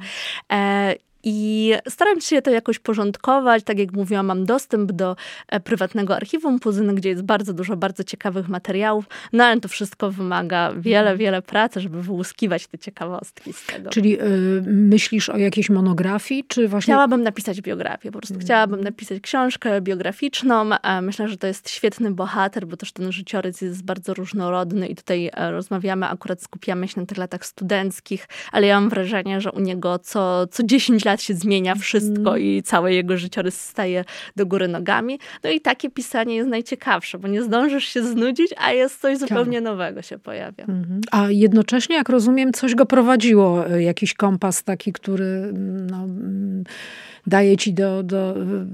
I staram się to jakoś porządkować. Tak jak mówiłam, mam dostęp do e, prywatnego archiwum Puzyny, gdzie jest bardzo dużo bardzo ciekawych materiałów, no ale to wszystko wymaga wiele, wiele pracy, żeby wyłuskiwać te ciekawostki z tego. Czyli y, myślisz o jakiejś monografii, czy właśnie... Chciałabym napisać biografię, po prostu hmm. chciałabym napisać książkę biograficzną. Myślę, że to jest świetny bohater, bo też ten życiorys jest bardzo różnorodny i tutaj rozmawiamy, akurat skupiamy się na tych latach studenckich, ale ja mam wrażenie, że u niego co, co dziesięć lat się zmienia wszystko mm. i całe jego życiorys staje do góry nogami. No i takie pisanie jest najciekawsze, bo nie zdążysz się znudzić, a jest coś zupełnie tak. nowego się pojawia. Mm-hmm. A jednocześnie, jak rozumiem, coś go prowadziło, jakiś kompas taki, który no, daje ci do, do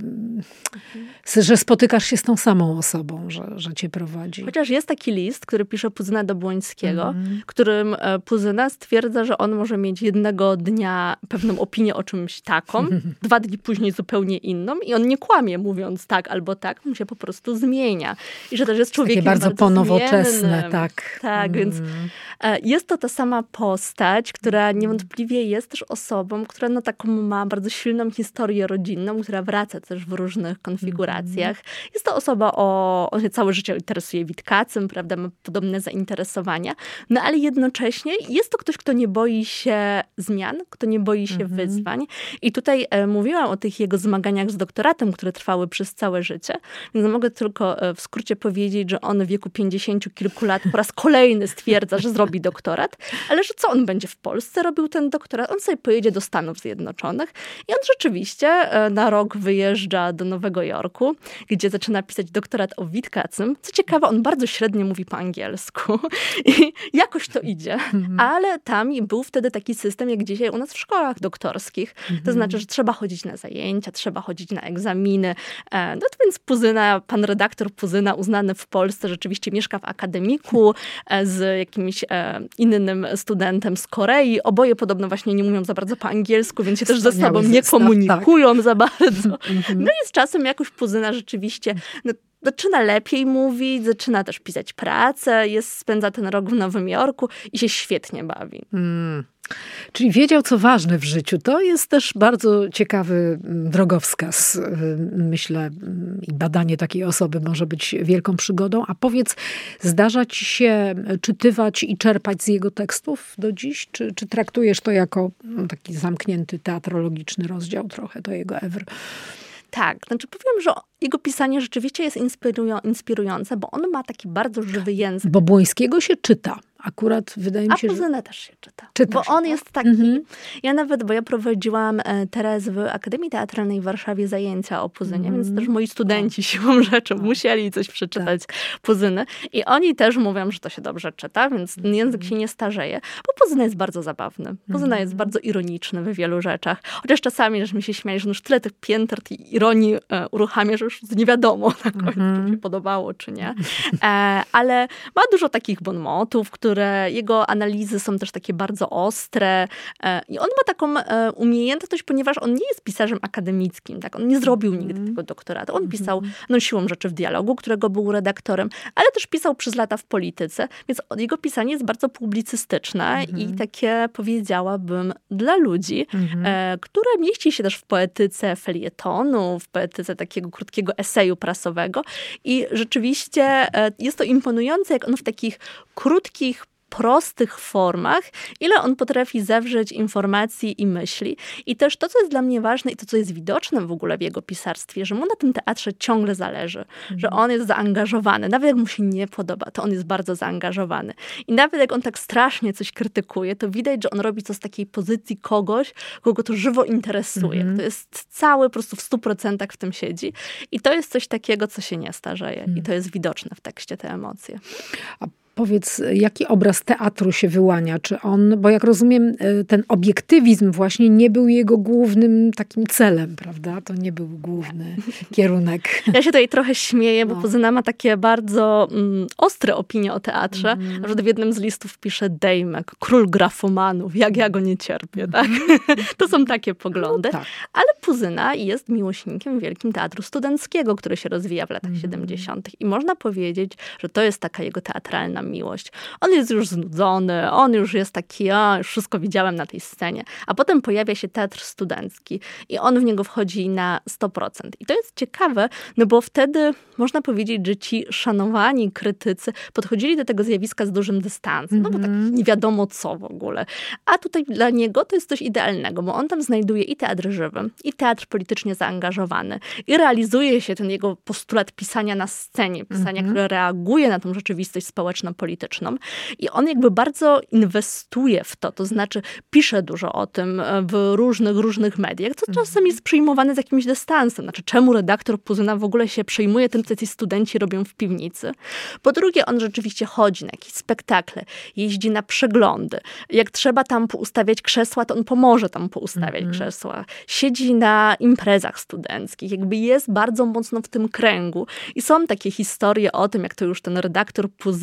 że spotykasz się z tą samą osobą, że, że cię prowadzi. Chociaż jest taki list, który pisze Puzyna do Błońskiego, mm. którym Puzyna stwierdza, że on może mieć jednego dnia pewną opinię o czymś taką, dwa dni później zupełnie inną i on nie kłamie, mówiąc tak albo tak, mu się po prostu zmienia. I że też jest człowiekiem takie bardzo, bardzo ponowoczesne, zmiennym. tak. Tak, mm. więc jest to ta sama postać, która niewątpliwie jest też osobą, która no taką ma bardzo silną historię historię rodzinną, która wraca też w różnych konfiguracjach. Jest to osoba, o, on się całe życie interesuje Witkacym, prawda, ma podobne zainteresowania, no ale jednocześnie jest to ktoś, kto nie boi się zmian, kto nie boi się mhm. wyzwań. I tutaj e, mówiłam o tych jego zmaganiach z doktoratem, które trwały przez całe życie, więc mogę tylko e, w skrócie powiedzieć, że on w wieku pięćdziesięciu kilku lat po raz kolejny stwierdza, że zrobi doktorat, ale że co on będzie w Polsce robił ten doktorat? On sobie pojedzie do Stanów Zjednoczonych i on rzeczywiście e, na rok wyjeżdża do Nowego Jorku, gdzie zaczyna pisać doktorat o Witkacym. Co ciekawe, on bardzo średnio mówi po angielsku i jakoś to idzie, mhm. ale tam był wtedy taki system, jak dzisiaj u nas w szkołach doktorskich. Mhm. To znaczy, że trzeba chodzić na zajęcia, trzeba chodzić na egzaminy. No to więc Puzyna, pan redaktor Puzyna, uznany w Polsce, rzeczywiście mieszka w akademiku z jakimś innym studentem z Korei. Oboje podobno właśnie nie mówią za bardzo po angielsku, więc się też ze sobą nie komunikują tak. za bardzo. Mhm. No i z czasem jakoś Puzyna rzeczywiście no, zaczyna lepiej mówić, zaczyna też pisać pracę, jest, spędza ten rok w Nowym Jorku i się świetnie bawi. Hmm. Czyli wiedział, co ważne w życiu. To jest też bardzo ciekawy drogowskaz, myślę, i badanie takiej osoby może być wielką przygodą. A powiedz, zdarza ci się czytywać i czerpać z jego tekstów do dziś? Czy, czy traktujesz to jako taki zamknięty teatrologiczny rozdział trochę, to jego ewr? Tak, znaczy powiem, że jego pisanie rzeczywiście jest inspirują, inspirujące, bo on ma taki bardzo żywy język. Bo Błońskiego się czyta. Akurat wydaje mi się, A Puzynę że... też się czyta. czyta bo się, on tak? jest taki... Mm-hmm. Ja nawet, bo ja prowadziłam e, teraz w Akademii Teatralnej w Warszawie zajęcia o Puzynie, mm-hmm. więc też moi studenci tak. siłą rzeczy tak. musieli coś przeczytać tak. Puzyny. I oni też mówią, że to się dobrze czyta, więc ten język mm-hmm. się nie starzeje. Bo Puzyna jest bardzo zabawny. Puzyna mm-hmm. jest bardzo ironiczny w wielu rzeczach. Chociaż czasami, że mi się śmieje, że już tyle tych pięter tej ironii e, uruchamia, że już nie wiadomo na końcu, mm-hmm. czy mi się podobało, czy nie. E, ale ma dużo takich bonmotów, które jego analizy są też takie bardzo ostre i on ma taką umiejętność, ponieważ on nie jest pisarzem akademickim, tak? On nie zrobił nigdy tego doktoratu. On pisał no, siłą rzeczy w Dialogu, którego był redaktorem, ale też pisał przez lata w Polityce, więc jego pisanie jest bardzo publicystyczne mhm. i takie, powiedziałabym, dla ludzi, mhm. które mieści się też w poetyce felietonu, w poetyce takiego krótkiego eseju prasowego i rzeczywiście jest to imponujące, jak on w takich krótkich, prostych formach, ile on potrafi zawrzeć informacji i myśli. I też to, co jest dla mnie ważne i to, co jest widoczne w ogóle w jego pisarstwie, że mu na tym teatrze ciągle zależy, mhm. że on jest zaangażowany. Nawet jak mu się nie podoba, to on jest bardzo zaangażowany. I nawet jak on tak strasznie coś krytykuje, to widać, że on robi to z takiej pozycji kogoś, kogo to żywo interesuje. Mhm. To jest cały po prostu w stu procentach w tym siedzi. I to jest coś takiego, co się nie starzeje. Mhm. I to jest widoczne w tekście, te emocje. A powiedz, jaki obraz teatru się wyłania? Czy on, bo jak rozumiem, ten obiektywizm właśnie nie był jego głównym takim celem, prawda? To nie był główny kierunek. Ja się tutaj trochę śmieję, bo no. Puzyna ma takie bardzo mm, ostre opinie o teatrze. Mm. Nawet w jednym z listów pisze Dejmek, król grafomanów, jak ja go nie cierpię, mm. tak? To są takie poglądy. No, tak. Ale Puzyna jest miłośnikiem Wielkim Teatru Studenckiego, który się rozwija w latach mm. siedemdziesiątych. I można powiedzieć, że to jest taka jego teatralna miłość. On jest już znudzony, on już jest taki, a już wszystko widziałem na tej scenie. A potem pojawia się teatr studencki i on w niego wchodzi na sto procent. I to jest ciekawe, no bo wtedy można powiedzieć, że ci szanowani krytycy podchodzili do tego zjawiska z dużym dystansem, no bo tak nie wiadomo co w ogóle. A tutaj dla niego to jest coś idealnego, bo on tam znajduje i teatr żywy, i teatr politycznie zaangażowany, i realizuje się ten jego postulat pisania na scenie, pisania, mm-hmm. które reaguje na tą rzeczywistość społeczną, polityczną. I on jakby bardzo inwestuje w to, to znaczy pisze dużo o tym w różnych, różnych mediach, co czasem jest przyjmowane z jakimś dystansem. Znaczy, czemu redaktor Puzyna w ogóle się przejmuje tym, co ci studenci robią w piwnicy. Po drugie, on rzeczywiście chodzi na jakieś spektakle, jeździ na przeglądy. Jak trzeba tam poustawiać krzesła, to on pomoże tam poustawiać mm-hmm. krzesła. Siedzi na imprezach studenckich. Jakby jest bardzo mocno w tym kręgu. I są takie historie o tym, jak to już ten redaktor Puzyna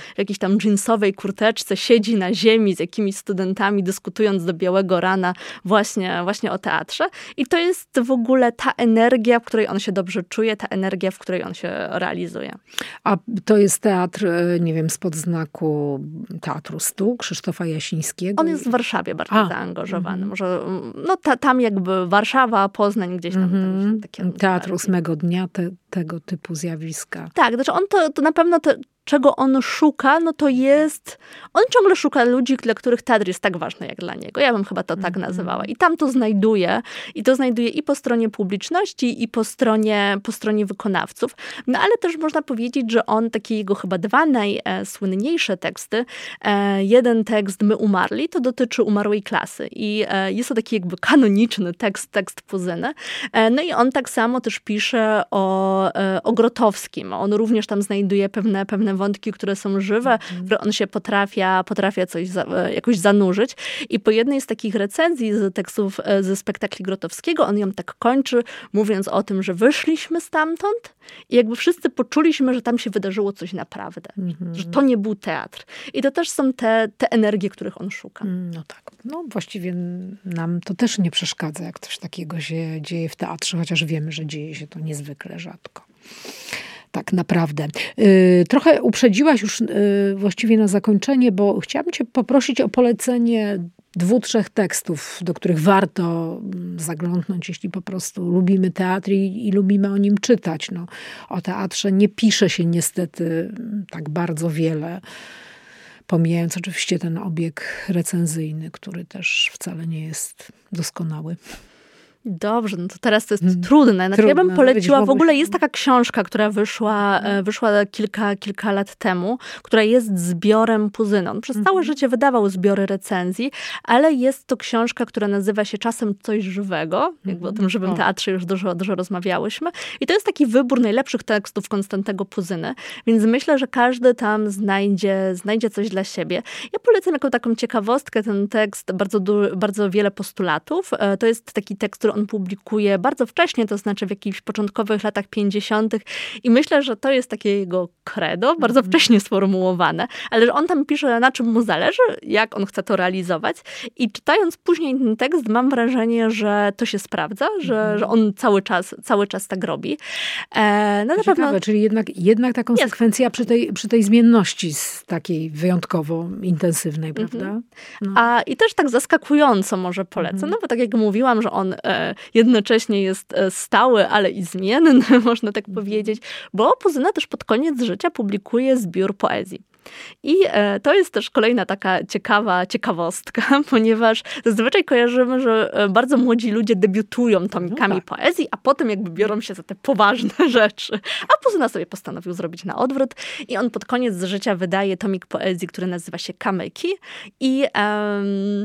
w jakiejś tam jeansowej kurteczce siedzi na ziemi z jakimiś studentami, dyskutując do białego rana właśnie, właśnie o teatrze. I to jest w ogóle ta energia, w której on się dobrze czuje, ta energia, w której on się realizuje. A to jest teatr, nie wiem, spod znaku Teatru Stu, Krzysztofa Jasińskiego? On jest w Warszawie bardzo A. zaangażowany. Mm-hmm. Może, no ta, tam jakby Warszawa, Poznań, gdzieś tam. Mm-hmm. tam takie Teatr ósmego dnia, te, tego typu zjawiska. Tak, znaczy on to, to na pewno te, czego on szuka, no to jest... On ciągle szuka ludzi, dla których teatr jest tak ważny jak dla niego. Ja bym chyba to tak nazywała. I tam to znajduje. I to znajduje i po stronie publiczności, i po stronie, po stronie wykonawców. No ale też można powiedzieć, że on, takie jego chyba dwa najsłynniejsze teksty, e, jeden tekst My umarli, to dotyczy umarłej klasy. I e, jest to taki jakby kanoniczny tekst, tekst Puzyny. E, no i on tak samo też pisze o, e, o Grotowskim. On również tam znajduje pewne, pewne wątki, które są żywe, mm. które on się potrafia, potrafia coś za, jakoś zanurzyć. I po jednej z takich recenzji z tekstów ze spektakli Grotowskiego, on ją tak kończy, mówiąc o tym, że wyszliśmy stamtąd i jakby wszyscy poczuliśmy, że tam się wydarzyło coś naprawdę. Mm-hmm. Że to nie był teatr. I to też są te, te energie, których on szuka. No tak. No właściwie nam to też nie przeszkadza, jak coś takiego się dzieje w teatrze, chociaż wiemy, że dzieje się to niezwykle rzadko. Tak, naprawdę. Yy, trochę uprzedziłaś już yy, właściwie na zakończenie, bo chciałabym cię poprosić o polecenie dwóch, trzech tekstów, do których warto zaglądnąć, jeśli po prostu lubimy teatr i, i lubimy o nim czytać. No, o teatrze nie pisze się niestety tak bardzo wiele, pomijając oczywiście ten obieg recenzyjny, który też wcale nie jest doskonały. Dobrze, no to teraz to jest hmm. trudne. Znaczy, trudne. Ja bym poleciła, Widzisz, w ogóle jest taka książka, która wyszła, hmm. wyszła kilka, kilka lat temu, która jest zbiorem Puzyny. On przez hmm. całe życie wydawał zbiory recenzji, ale jest to książka, która nazywa się Czasem coś żywego. Hmm. Jakby o tym żywym o. teatrze już dużo, dużo rozmawiałyśmy. I to jest taki wybór najlepszych tekstów Konstantego Puzyny, więc myślę, że każdy tam znajdzie, znajdzie coś dla siebie. Ja polecam jako taką ciekawostkę ten tekst, bardzo, du- bardzo wiele postulatów. To jest taki tekst, który on publikuje bardzo wcześnie, to znaczy w jakichś początkowych latach pięćdziesiątych i myślę, że to jest takie jego credo, bardzo mm. wcześnie sformułowane, ale że on tam pisze, na czym mu zależy, jak on chce to realizować i czytając później ten tekst mam wrażenie, że to się sprawdza, że, mm. że on cały czas, cały czas tak robi. E, no na Ciekawe, pewno... czyli jednak, jednak ta konsekwencja przy tej, przy tej zmienności z takiej wyjątkowo intensywnej, prawda? Mm-hmm. No. A i też tak zaskakująco może polecę, mm. no bo tak jak mówiłam, że on e, jednocześnie jest stały, ale i zmienny, można tak powiedzieć, bo Puzyna też pod koniec życia publikuje zbiór poezji. I to jest też kolejna taka ciekawa ciekawostka, ponieważ zazwyczaj kojarzymy, że bardzo młodzi ludzie debiutują tomikami no tak. poezji, a potem jakby biorą się za te poważne rzeczy. A Puzyna sobie postanowił zrobić na odwrót i on pod koniec życia wydaje tomik poezji, który nazywa się Kamyki i... Um,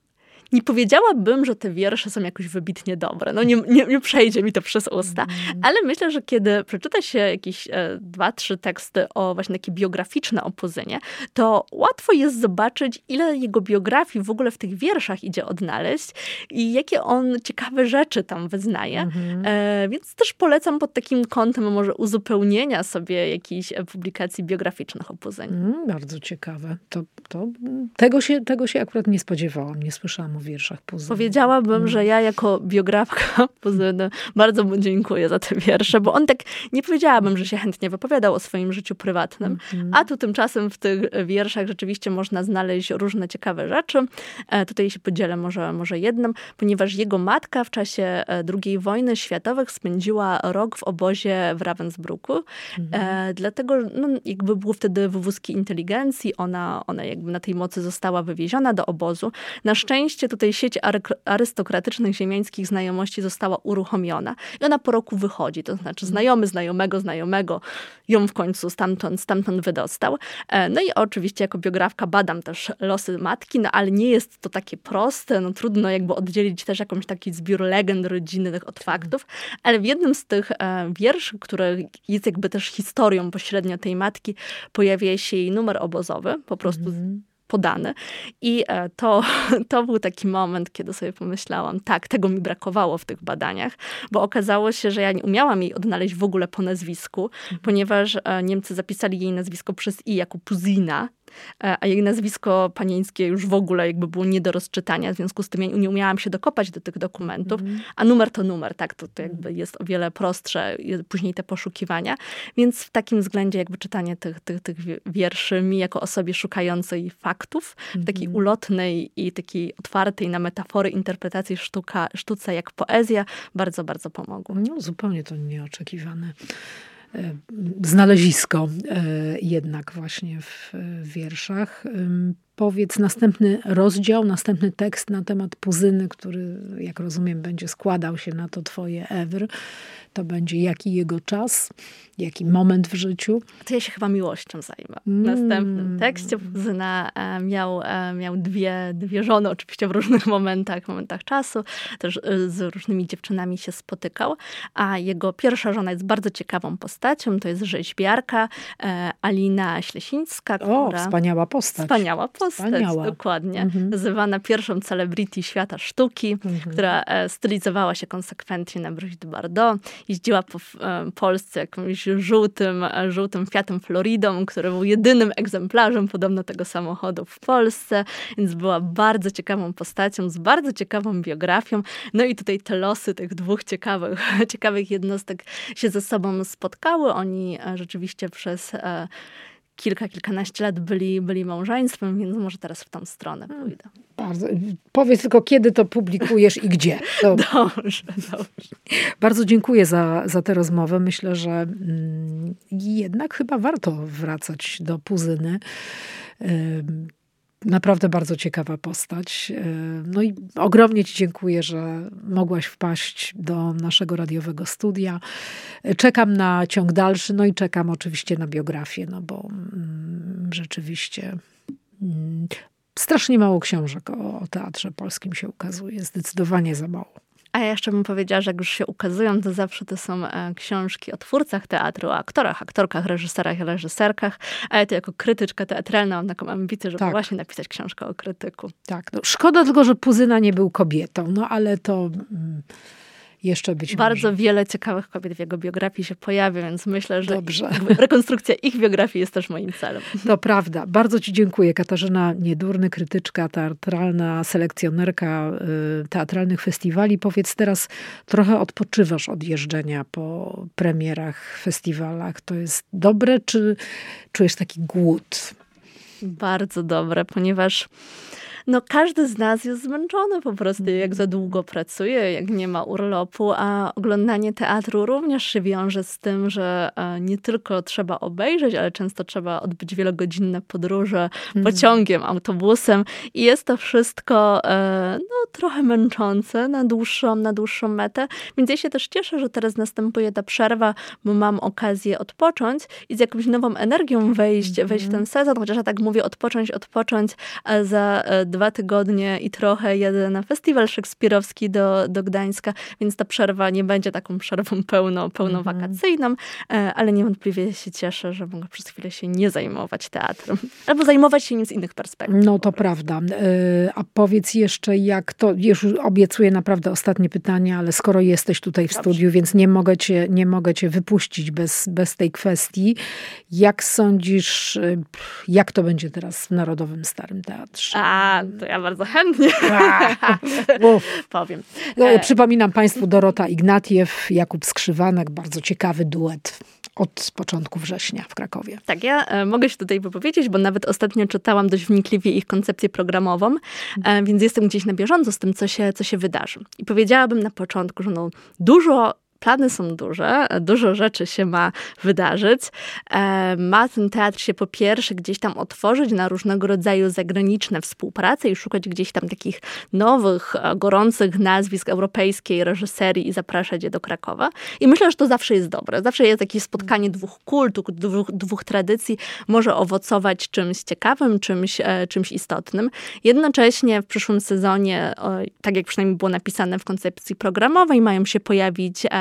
Nie powiedziałabym, że te wiersze są jakoś wybitnie dobre. No nie, nie, nie przejdzie mi to przez usta. Mm. Ale myślę, że kiedy przeczyta się jakieś e, dwa, trzy teksty o właśnie takie biograficzne o Puzynie, to łatwo jest zobaczyć, ile jego biografii w ogóle w tych wierszach idzie odnaleźć i jakie on ciekawe rzeczy tam wyznaje. Mm-hmm. E, więc też polecam pod takim kątem może uzupełnienia sobie jakichś publikacji biograficznych o Puzynie. Mm, bardzo ciekawe. To, to, tego, się, tego się akurat nie spodziewałam, nie słyszałam o wierszach Puzyny. Powiedziałabym, hmm. że ja jako biografka Puzyny bardzo mu dziękuję za te wiersze, bo on tak, nie powiedziałabym, że się chętnie wypowiadał o swoim życiu prywatnym, hmm. a tu tymczasem w tych wierszach rzeczywiście można znaleźć różne ciekawe rzeczy. E, tutaj się podzielę może, może jednym, ponieważ jego matka w czasie drugiej wojny światowej spędziła rok w obozie w Ravensbrücku. Hmm. E, dlatego no, jakby były wtedy wywózki inteligencji, ona, ona jakby na tej mocy została wywieziona do obozu. Na szczęście tutaj sieć arystokratycznych ziemiańskich znajomości została uruchomiona i ona po roku wychodzi, to znaczy znajomy znajomego znajomego ją w końcu stamtąd, stamtąd wydostał. No i oczywiście jako biografka badam też losy matki, no ale nie jest to takie proste, no trudno jakby oddzielić też jakąś taki zbiór legend rodzinnych od faktów, ale w jednym z tych wierszy, który jest jakby też historią pośrednio tej matki, pojawia się jej numer obozowy, po prostu mm. podany. I to, to był taki moment, kiedy sobie pomyślałam, tak, tego mi brakowało w tych badaniach, bo okazało się, że ja nie umiałam jej odnaleźć w ogóle po nazwisku, mhm. ponieważ Niemcy zapisali jej nazwisko przez i jako Puzina, a jej nazwisko panieńskie już w ogóle jakby było nie do rozczytania, w związku z tym ja nie umiałam się dokopać do tych dokumentów, mm. a numer to numer, tak, to, to jakby jest o wiele prostsze, później te poszukiwania, więc w takim względzie jakby czytanie tych, tych, tych wierszy mi jako osobie szukającej faktów, mm. takiej ulotnej i takiej otwartej na metafory, interpretacji sztuka, sztuce jak poezja, bardzo, bardzo pomogło. No zupełnie to nieoczekiwane znalezisko jednak właśnie w wierszach. Powiedz następny rozdział, następny tekst na temat Puzyny, który, jak rozumiem, będzie składał się na to twoje œuvre. To będzie jaki jego czas, jaki moment w życiu? To ja się chyba miłością zajmę. W następnym tekście Puzyna miał, miał dwie, dwie żony, oczywiście w różnych momentach, momentach czasu. Też z różnymi dziewczynami się spotykał. A jego pierwsza żona jest bardzo ciekawą postacią. To jest rzeźbiarka Alina Ślesińska. Która... O, wspaniała postać. Wspaniała postać, Wspaniała. dokładnie. Mhm. Nazywana pierwszą celebrity świata sztuki, mhm. która stylizowała się konsekwentnie na Brigitte Bardot. Jeździła po Polsce jakimś żółtym, żółtym Fiatem Floridą, który był jedynym egzemplarzem podobno tego samochodu w Polsce, więc była bardzo ciekawą postacią, z bardzo ciekawą biografią. No i tutaj te losy tych dwóch ciekawych, ciekawych jednostek się ze sobą spotkały. Oni rzeczywiście przez kilka, kilkanaście lat byli, byli małżeństwem, więc może teraz w tą stronę pójdę. Bardzo. Powiedz tylko, kiedy to publikujesz i gdzie. To... Dobrze, dobrze. Bardzo dziękuję za, za tę rozmowę. Myślę, że mm, jednak chyba warto wracać do Puzyny. Ym, Naprawdę bardzo ciekawa postać. No i ogromnie ci dziękuję, że mogłaś wpaść do naszego radiowego studia. Czekam na ciąg dalszy, no i czekam oczywiście na biografię, no bo mm, rzeczywiście mm, strasznie mało książek o, o teatrze polskim się ukazuje. Zdecydowanie za mało. A ja jeszcze bym powiedziała, że jak już się ukazują, to zawsze to są e, książki o twórcach teatru, o aktorach, aktorkach, reżyserach i reżyserkach. A ja to jako krytyczka teatralna mam taką ambicję, żeby tak. właśnie napisać książkę o krytyku. Tak, no, szkoda tylko, że Puzyna nie był kobietą, no ale to... Mm, jeszcze być Bardzo może. wiele ciekawych kobiet w jego biografii się pojawia, więc myślę, że Dobrze. rekonstrukcja ich biografii jest też moim celem. To prawda. Bardzo ci dziękuję. Katarzyna Niedurny, krytyczka teatralna, selekcjonerka y, teatralnych festiwali. Powiedz, teraz trochę odpoczywasz od jeżdżenia po premierach, festiwalach. To jest dobre, czy czujesz taki głód? Bardzo dobre, ponieważ no każdy z nas jest zmęczony po prostu, jak za długo pracuje, jak nie ma urlopu, a oglądanie teatru również się wiąże z tym, że nie tylko trzeba obejrzeć, ale często trzeba odbyć wielogodzinne podróże pociągiem, autobusem i jest to wszystko no, trochę męczące na dłuższą, na dłuższą metę, więc ja się też cieszę, że teraz następuje ta przerwa, bo mam okazję odpocząć i z jakąś nową energią wejść, wejść w ten sezon, chociaż ja tak mówię odpocząć, odpocząć, a za dwa tygodnie i trochę jedę na festiwal szekspirowski do, do Gdańska, więc ta przerwa nie będzie taką przerwą pełno, pełnowakacyjną, ale niewątpliwie się cieszę, że mogę przez chwilę się nie zajmować teatrem. Albo zajmować się nim z innych perspektyw. No to prawda. A powiedz jeszcze, jak to, już obiecuję naprawdę ostatnie pytanie, ale skoro jesteś tutaj w Dobrze. studiu, więc nie mogę cię, nie mogę cię wypuścić bez, bez tej kwestii. Jak sądzisz, jak to będzie teraz w Narodowym Starym Teatrze? A, to ja bardzo chętnie powiem. No, przypominam Państwu Dorota Ignatiew, Jakub Skrzywanek, bardzo ciekawy duet od początku września w Krakowie. Tak, ja e, mogę się tutaj wypowiedzieć, bo nawet ostatnio czytałam dość wnikliwie ich koncepcję programową, e, więc jestem gdzieś na bieżąco z tym, co się, co się wydarzy. I powiedziałabym na początku, że no dużo Plany są duże, dużo rzeczy się ma wydarzyć. Ma ten teatr się po pierwsze gdzieś tam otworzyć na różnego rodzaju zagraniczne współprace i szukać gdzieś tam takich nowych, gorących nazwisk europejskiej reżyserii i zapraszać je do Krakowa. I myślę, że to zawsze jest dobre. Zawsze jest takie spotkanie dwóch kultur, dwóch, dwóch tradycji może owocować czymś ciekawym, czymś, czymś istotnym. Jednocześnie w przyszłym sezonie, tak jak przynajmniej było napisane w koncepcji programowej, mają się pojawić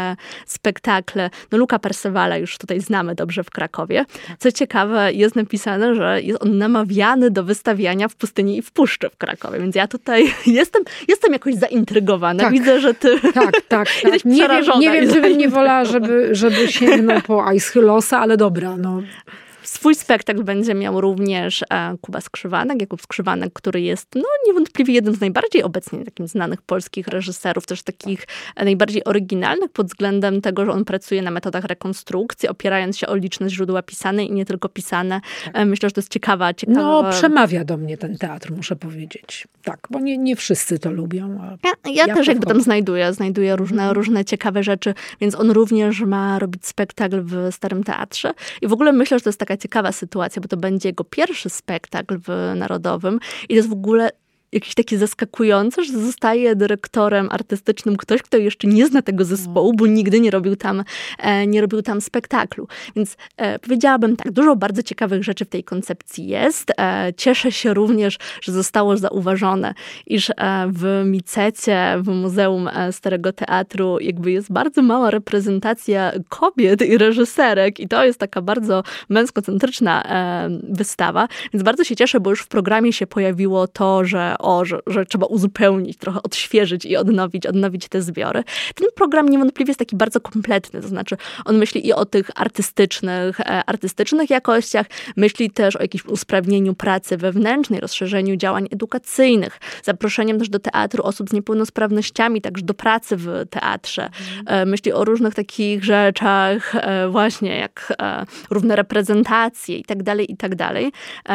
e, spektakle. No Luca Percevala już tutaj znamy dobrze w Krakowie. Co ciekawe, jest napisane, że jest on namawiany do wystawiania w Pustyni i w Puszczy w Krakowie. Więc ja tutaj jestem, jestem jakoś zaintrygowana. Tak. Widzę, że ty tak, tak, tak. jesteś Nie przerażona. wiem, nie wiem czy bym nie wolała, żeby, żeby sięgnął po Aeschylosa, ale dobra, no. Swój spektakl będzie miał również e, Kuba Skrzywanek, Jakub Skrzywanek, który jest no, niewątpliwie jednym z najbardziej obecnie takim znanych polskich reżyserów, też takich e, najbardziej oryginalnych pod względem tego, że on pracuje na metodach rekonstrukcji, opierając się o liczne źródła pisane i nie tylko pisane. E, myślę, że to jest ciekawa, ciekawa... No, przemawia do mnie ten teatr, muszę powiedzieć. Tak, bo nie, nie wszyscy to lubią. A ja ja, ja też jakby tam znajduję, znajduję różne, mhm. różne ciekawe rzeczy, więc on również ma robić spektakl w Starym Teatrze i w ogóle myślę, że to jest taka ciekawa sytuacja, bo to będzie jego pierwszy spektakl w Narodowym i to jest w ogóle jakieś takie zaskakujące, że zostaje dyrektorem artystycznym ktoś, kto jeszcze nie zna tego zespołu, bo nigdy nie robił tam, e, nie robił tam spektaklu. Więc e, powiedziałabym tak, dużo bardzo ciekawych rzeczy w tej koncepcji jest. E, cieszę się również, że zostało zauważone, iż e, w Micecie, w Muzeum Starego Teatru jakby jest bardzo mała reprezentacja kobiet i reżyserek i to jest taka bardzo męskocentryczna e, wystawa. Więc bardzo się cieszę, bo już w programie się pojawiło to, że o, że, że trzeba uzupełnić, trochę odświeżyć i odnowić, odnowić te zbiory. Ten program niewątpliwie jest taki bardzo kompletny, to znaczy on myśli i o tych artystycznych, artystycznych jakościach, myśli też o jakimś usprawnieniu pracy wewnętrznej, rozszerzeniu działań edukacyjnych, zaproszeniem też do teatru osób z niepełnosprawnościami, także do pracy w teatrze. Mm. Myśli o różnych takich rzeczach właśnie jak równe reprezentacje i tak dalej, i tak dalej.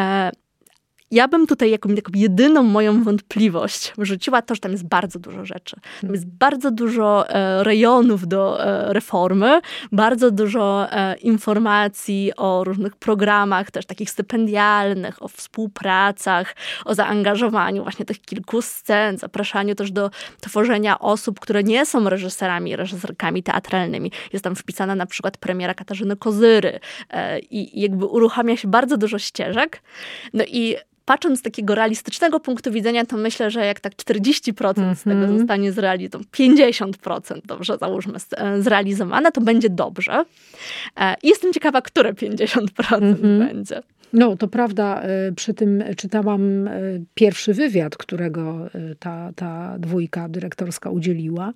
Ja bym tutaj jakąś taką jedyną moją wątpliwość wrzuciła to, że tam jest bardzo dużo rzeczy. Tam jest bardzo dużo e, rejonów do e, reformy, bardzo dużo e, informacji o różnych programach, też takich stypendialnych, o współpracach, o zaangażowaniu właśnie tych kilku scen, zapraszaniu też do tworzenia osób, które nie są reżyserami, reżyserkami teatralnymi. Jest tam wpisana na przykład premiera Katarzyny Kozyry e, i, i jakby uruchamia się bardzo dużo ścieżek. No i patrząc z takiego realistycznego punktu widzenia, to myślę, że jak tak czterdzieści procent mm-hmm. z tego zostanie zrealizowane, pięćdziesiąt procent dobrze, załóżmy, zrealizowane, to będzie dobrze. I jestem ciekawa, które pięćdziesiąt procent mm-hmm. będzie. No, to prawda. Przy tym czytałam pierwszy wywiad, którego ta, ta dwójka dyrektorska udzieliła.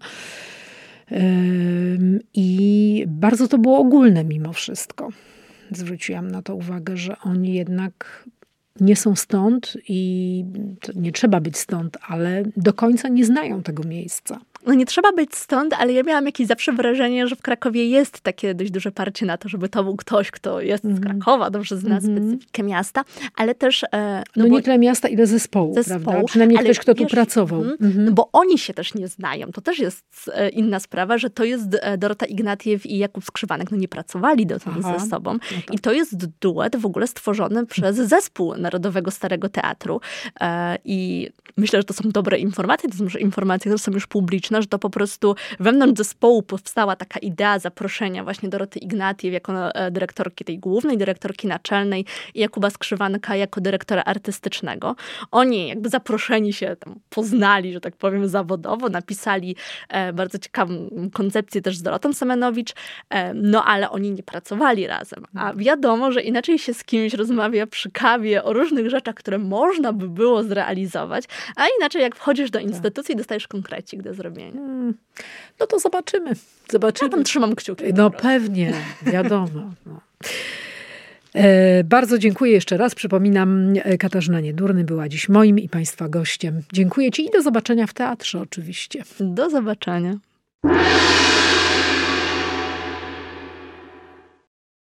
I bardzo to było ogólne mimo wszystko. Zwróciłam na to uwagę, że oni jednak nie są stąd i nie trzeba być stąd, ale do końca nie znają tego miejsca. No nie trzeba być stąd, ale ja miałam jakieś zawsze wrażenie, że w Krakowie jest takie dość duże parcie na to, żeby to był ktoś, kto jest mm-hmm. z Krakowa, dobrze zna mm-hmm. specyfikę miasta, ale też... E, no, no nie tyle miasta, ile zespołu, zespołu prawda? Przynajmniej ktoś, kto wiesz, tu pracował. Mm, mm-hmm. No bo oni się też nie znają. To też jest e, inna sprawa, że to jest Dorota Ignatiew i Jakub Skrzywanek. No nie pracowali dotąd Aha. ze sobą. No tak. I to jest duet w ogóle stworzony przez zespół Narodowego Starego Teatru. E, I myślę, że to są dobre informacje. To są może informacje, które są już publiczne, że to po prostu wewnątrz zespołu powstała taka idea zaproszenia właśnie Doroty Ignatiew jako dyrektorki tej głównej, dyrektorki naczelnej i Jakuba Skrzywanka jako dyrektora artystycznego. Oni jakby zaproszeni się tam poznali, że tak powiem, zawodowo, napisali e, bardzo ciekawą koncepcję też z Dorotą Semenowicz, e, no ale oni nie pracowali razem. A wiadomo, że inaczej się z kimś rozmawia przy kawie o różnych rzeczach, które można by było zrealizować, a inaczej jak wchodzisz do instytucji i dostajesz konkrecik do zrobienia. Hmm. No to zobaczymy. zobaczymy. Ja tam trzymam kciuki. No pewnie, wiadomo. No. E, bardzo dziękuję jeszcze raz. Przypominam, Katarzyna Niedurny była dziś moim i Państwa gościem. Dziękuję Ci i do zobaczenia w teatrze oczywiście. Do zobaczenia.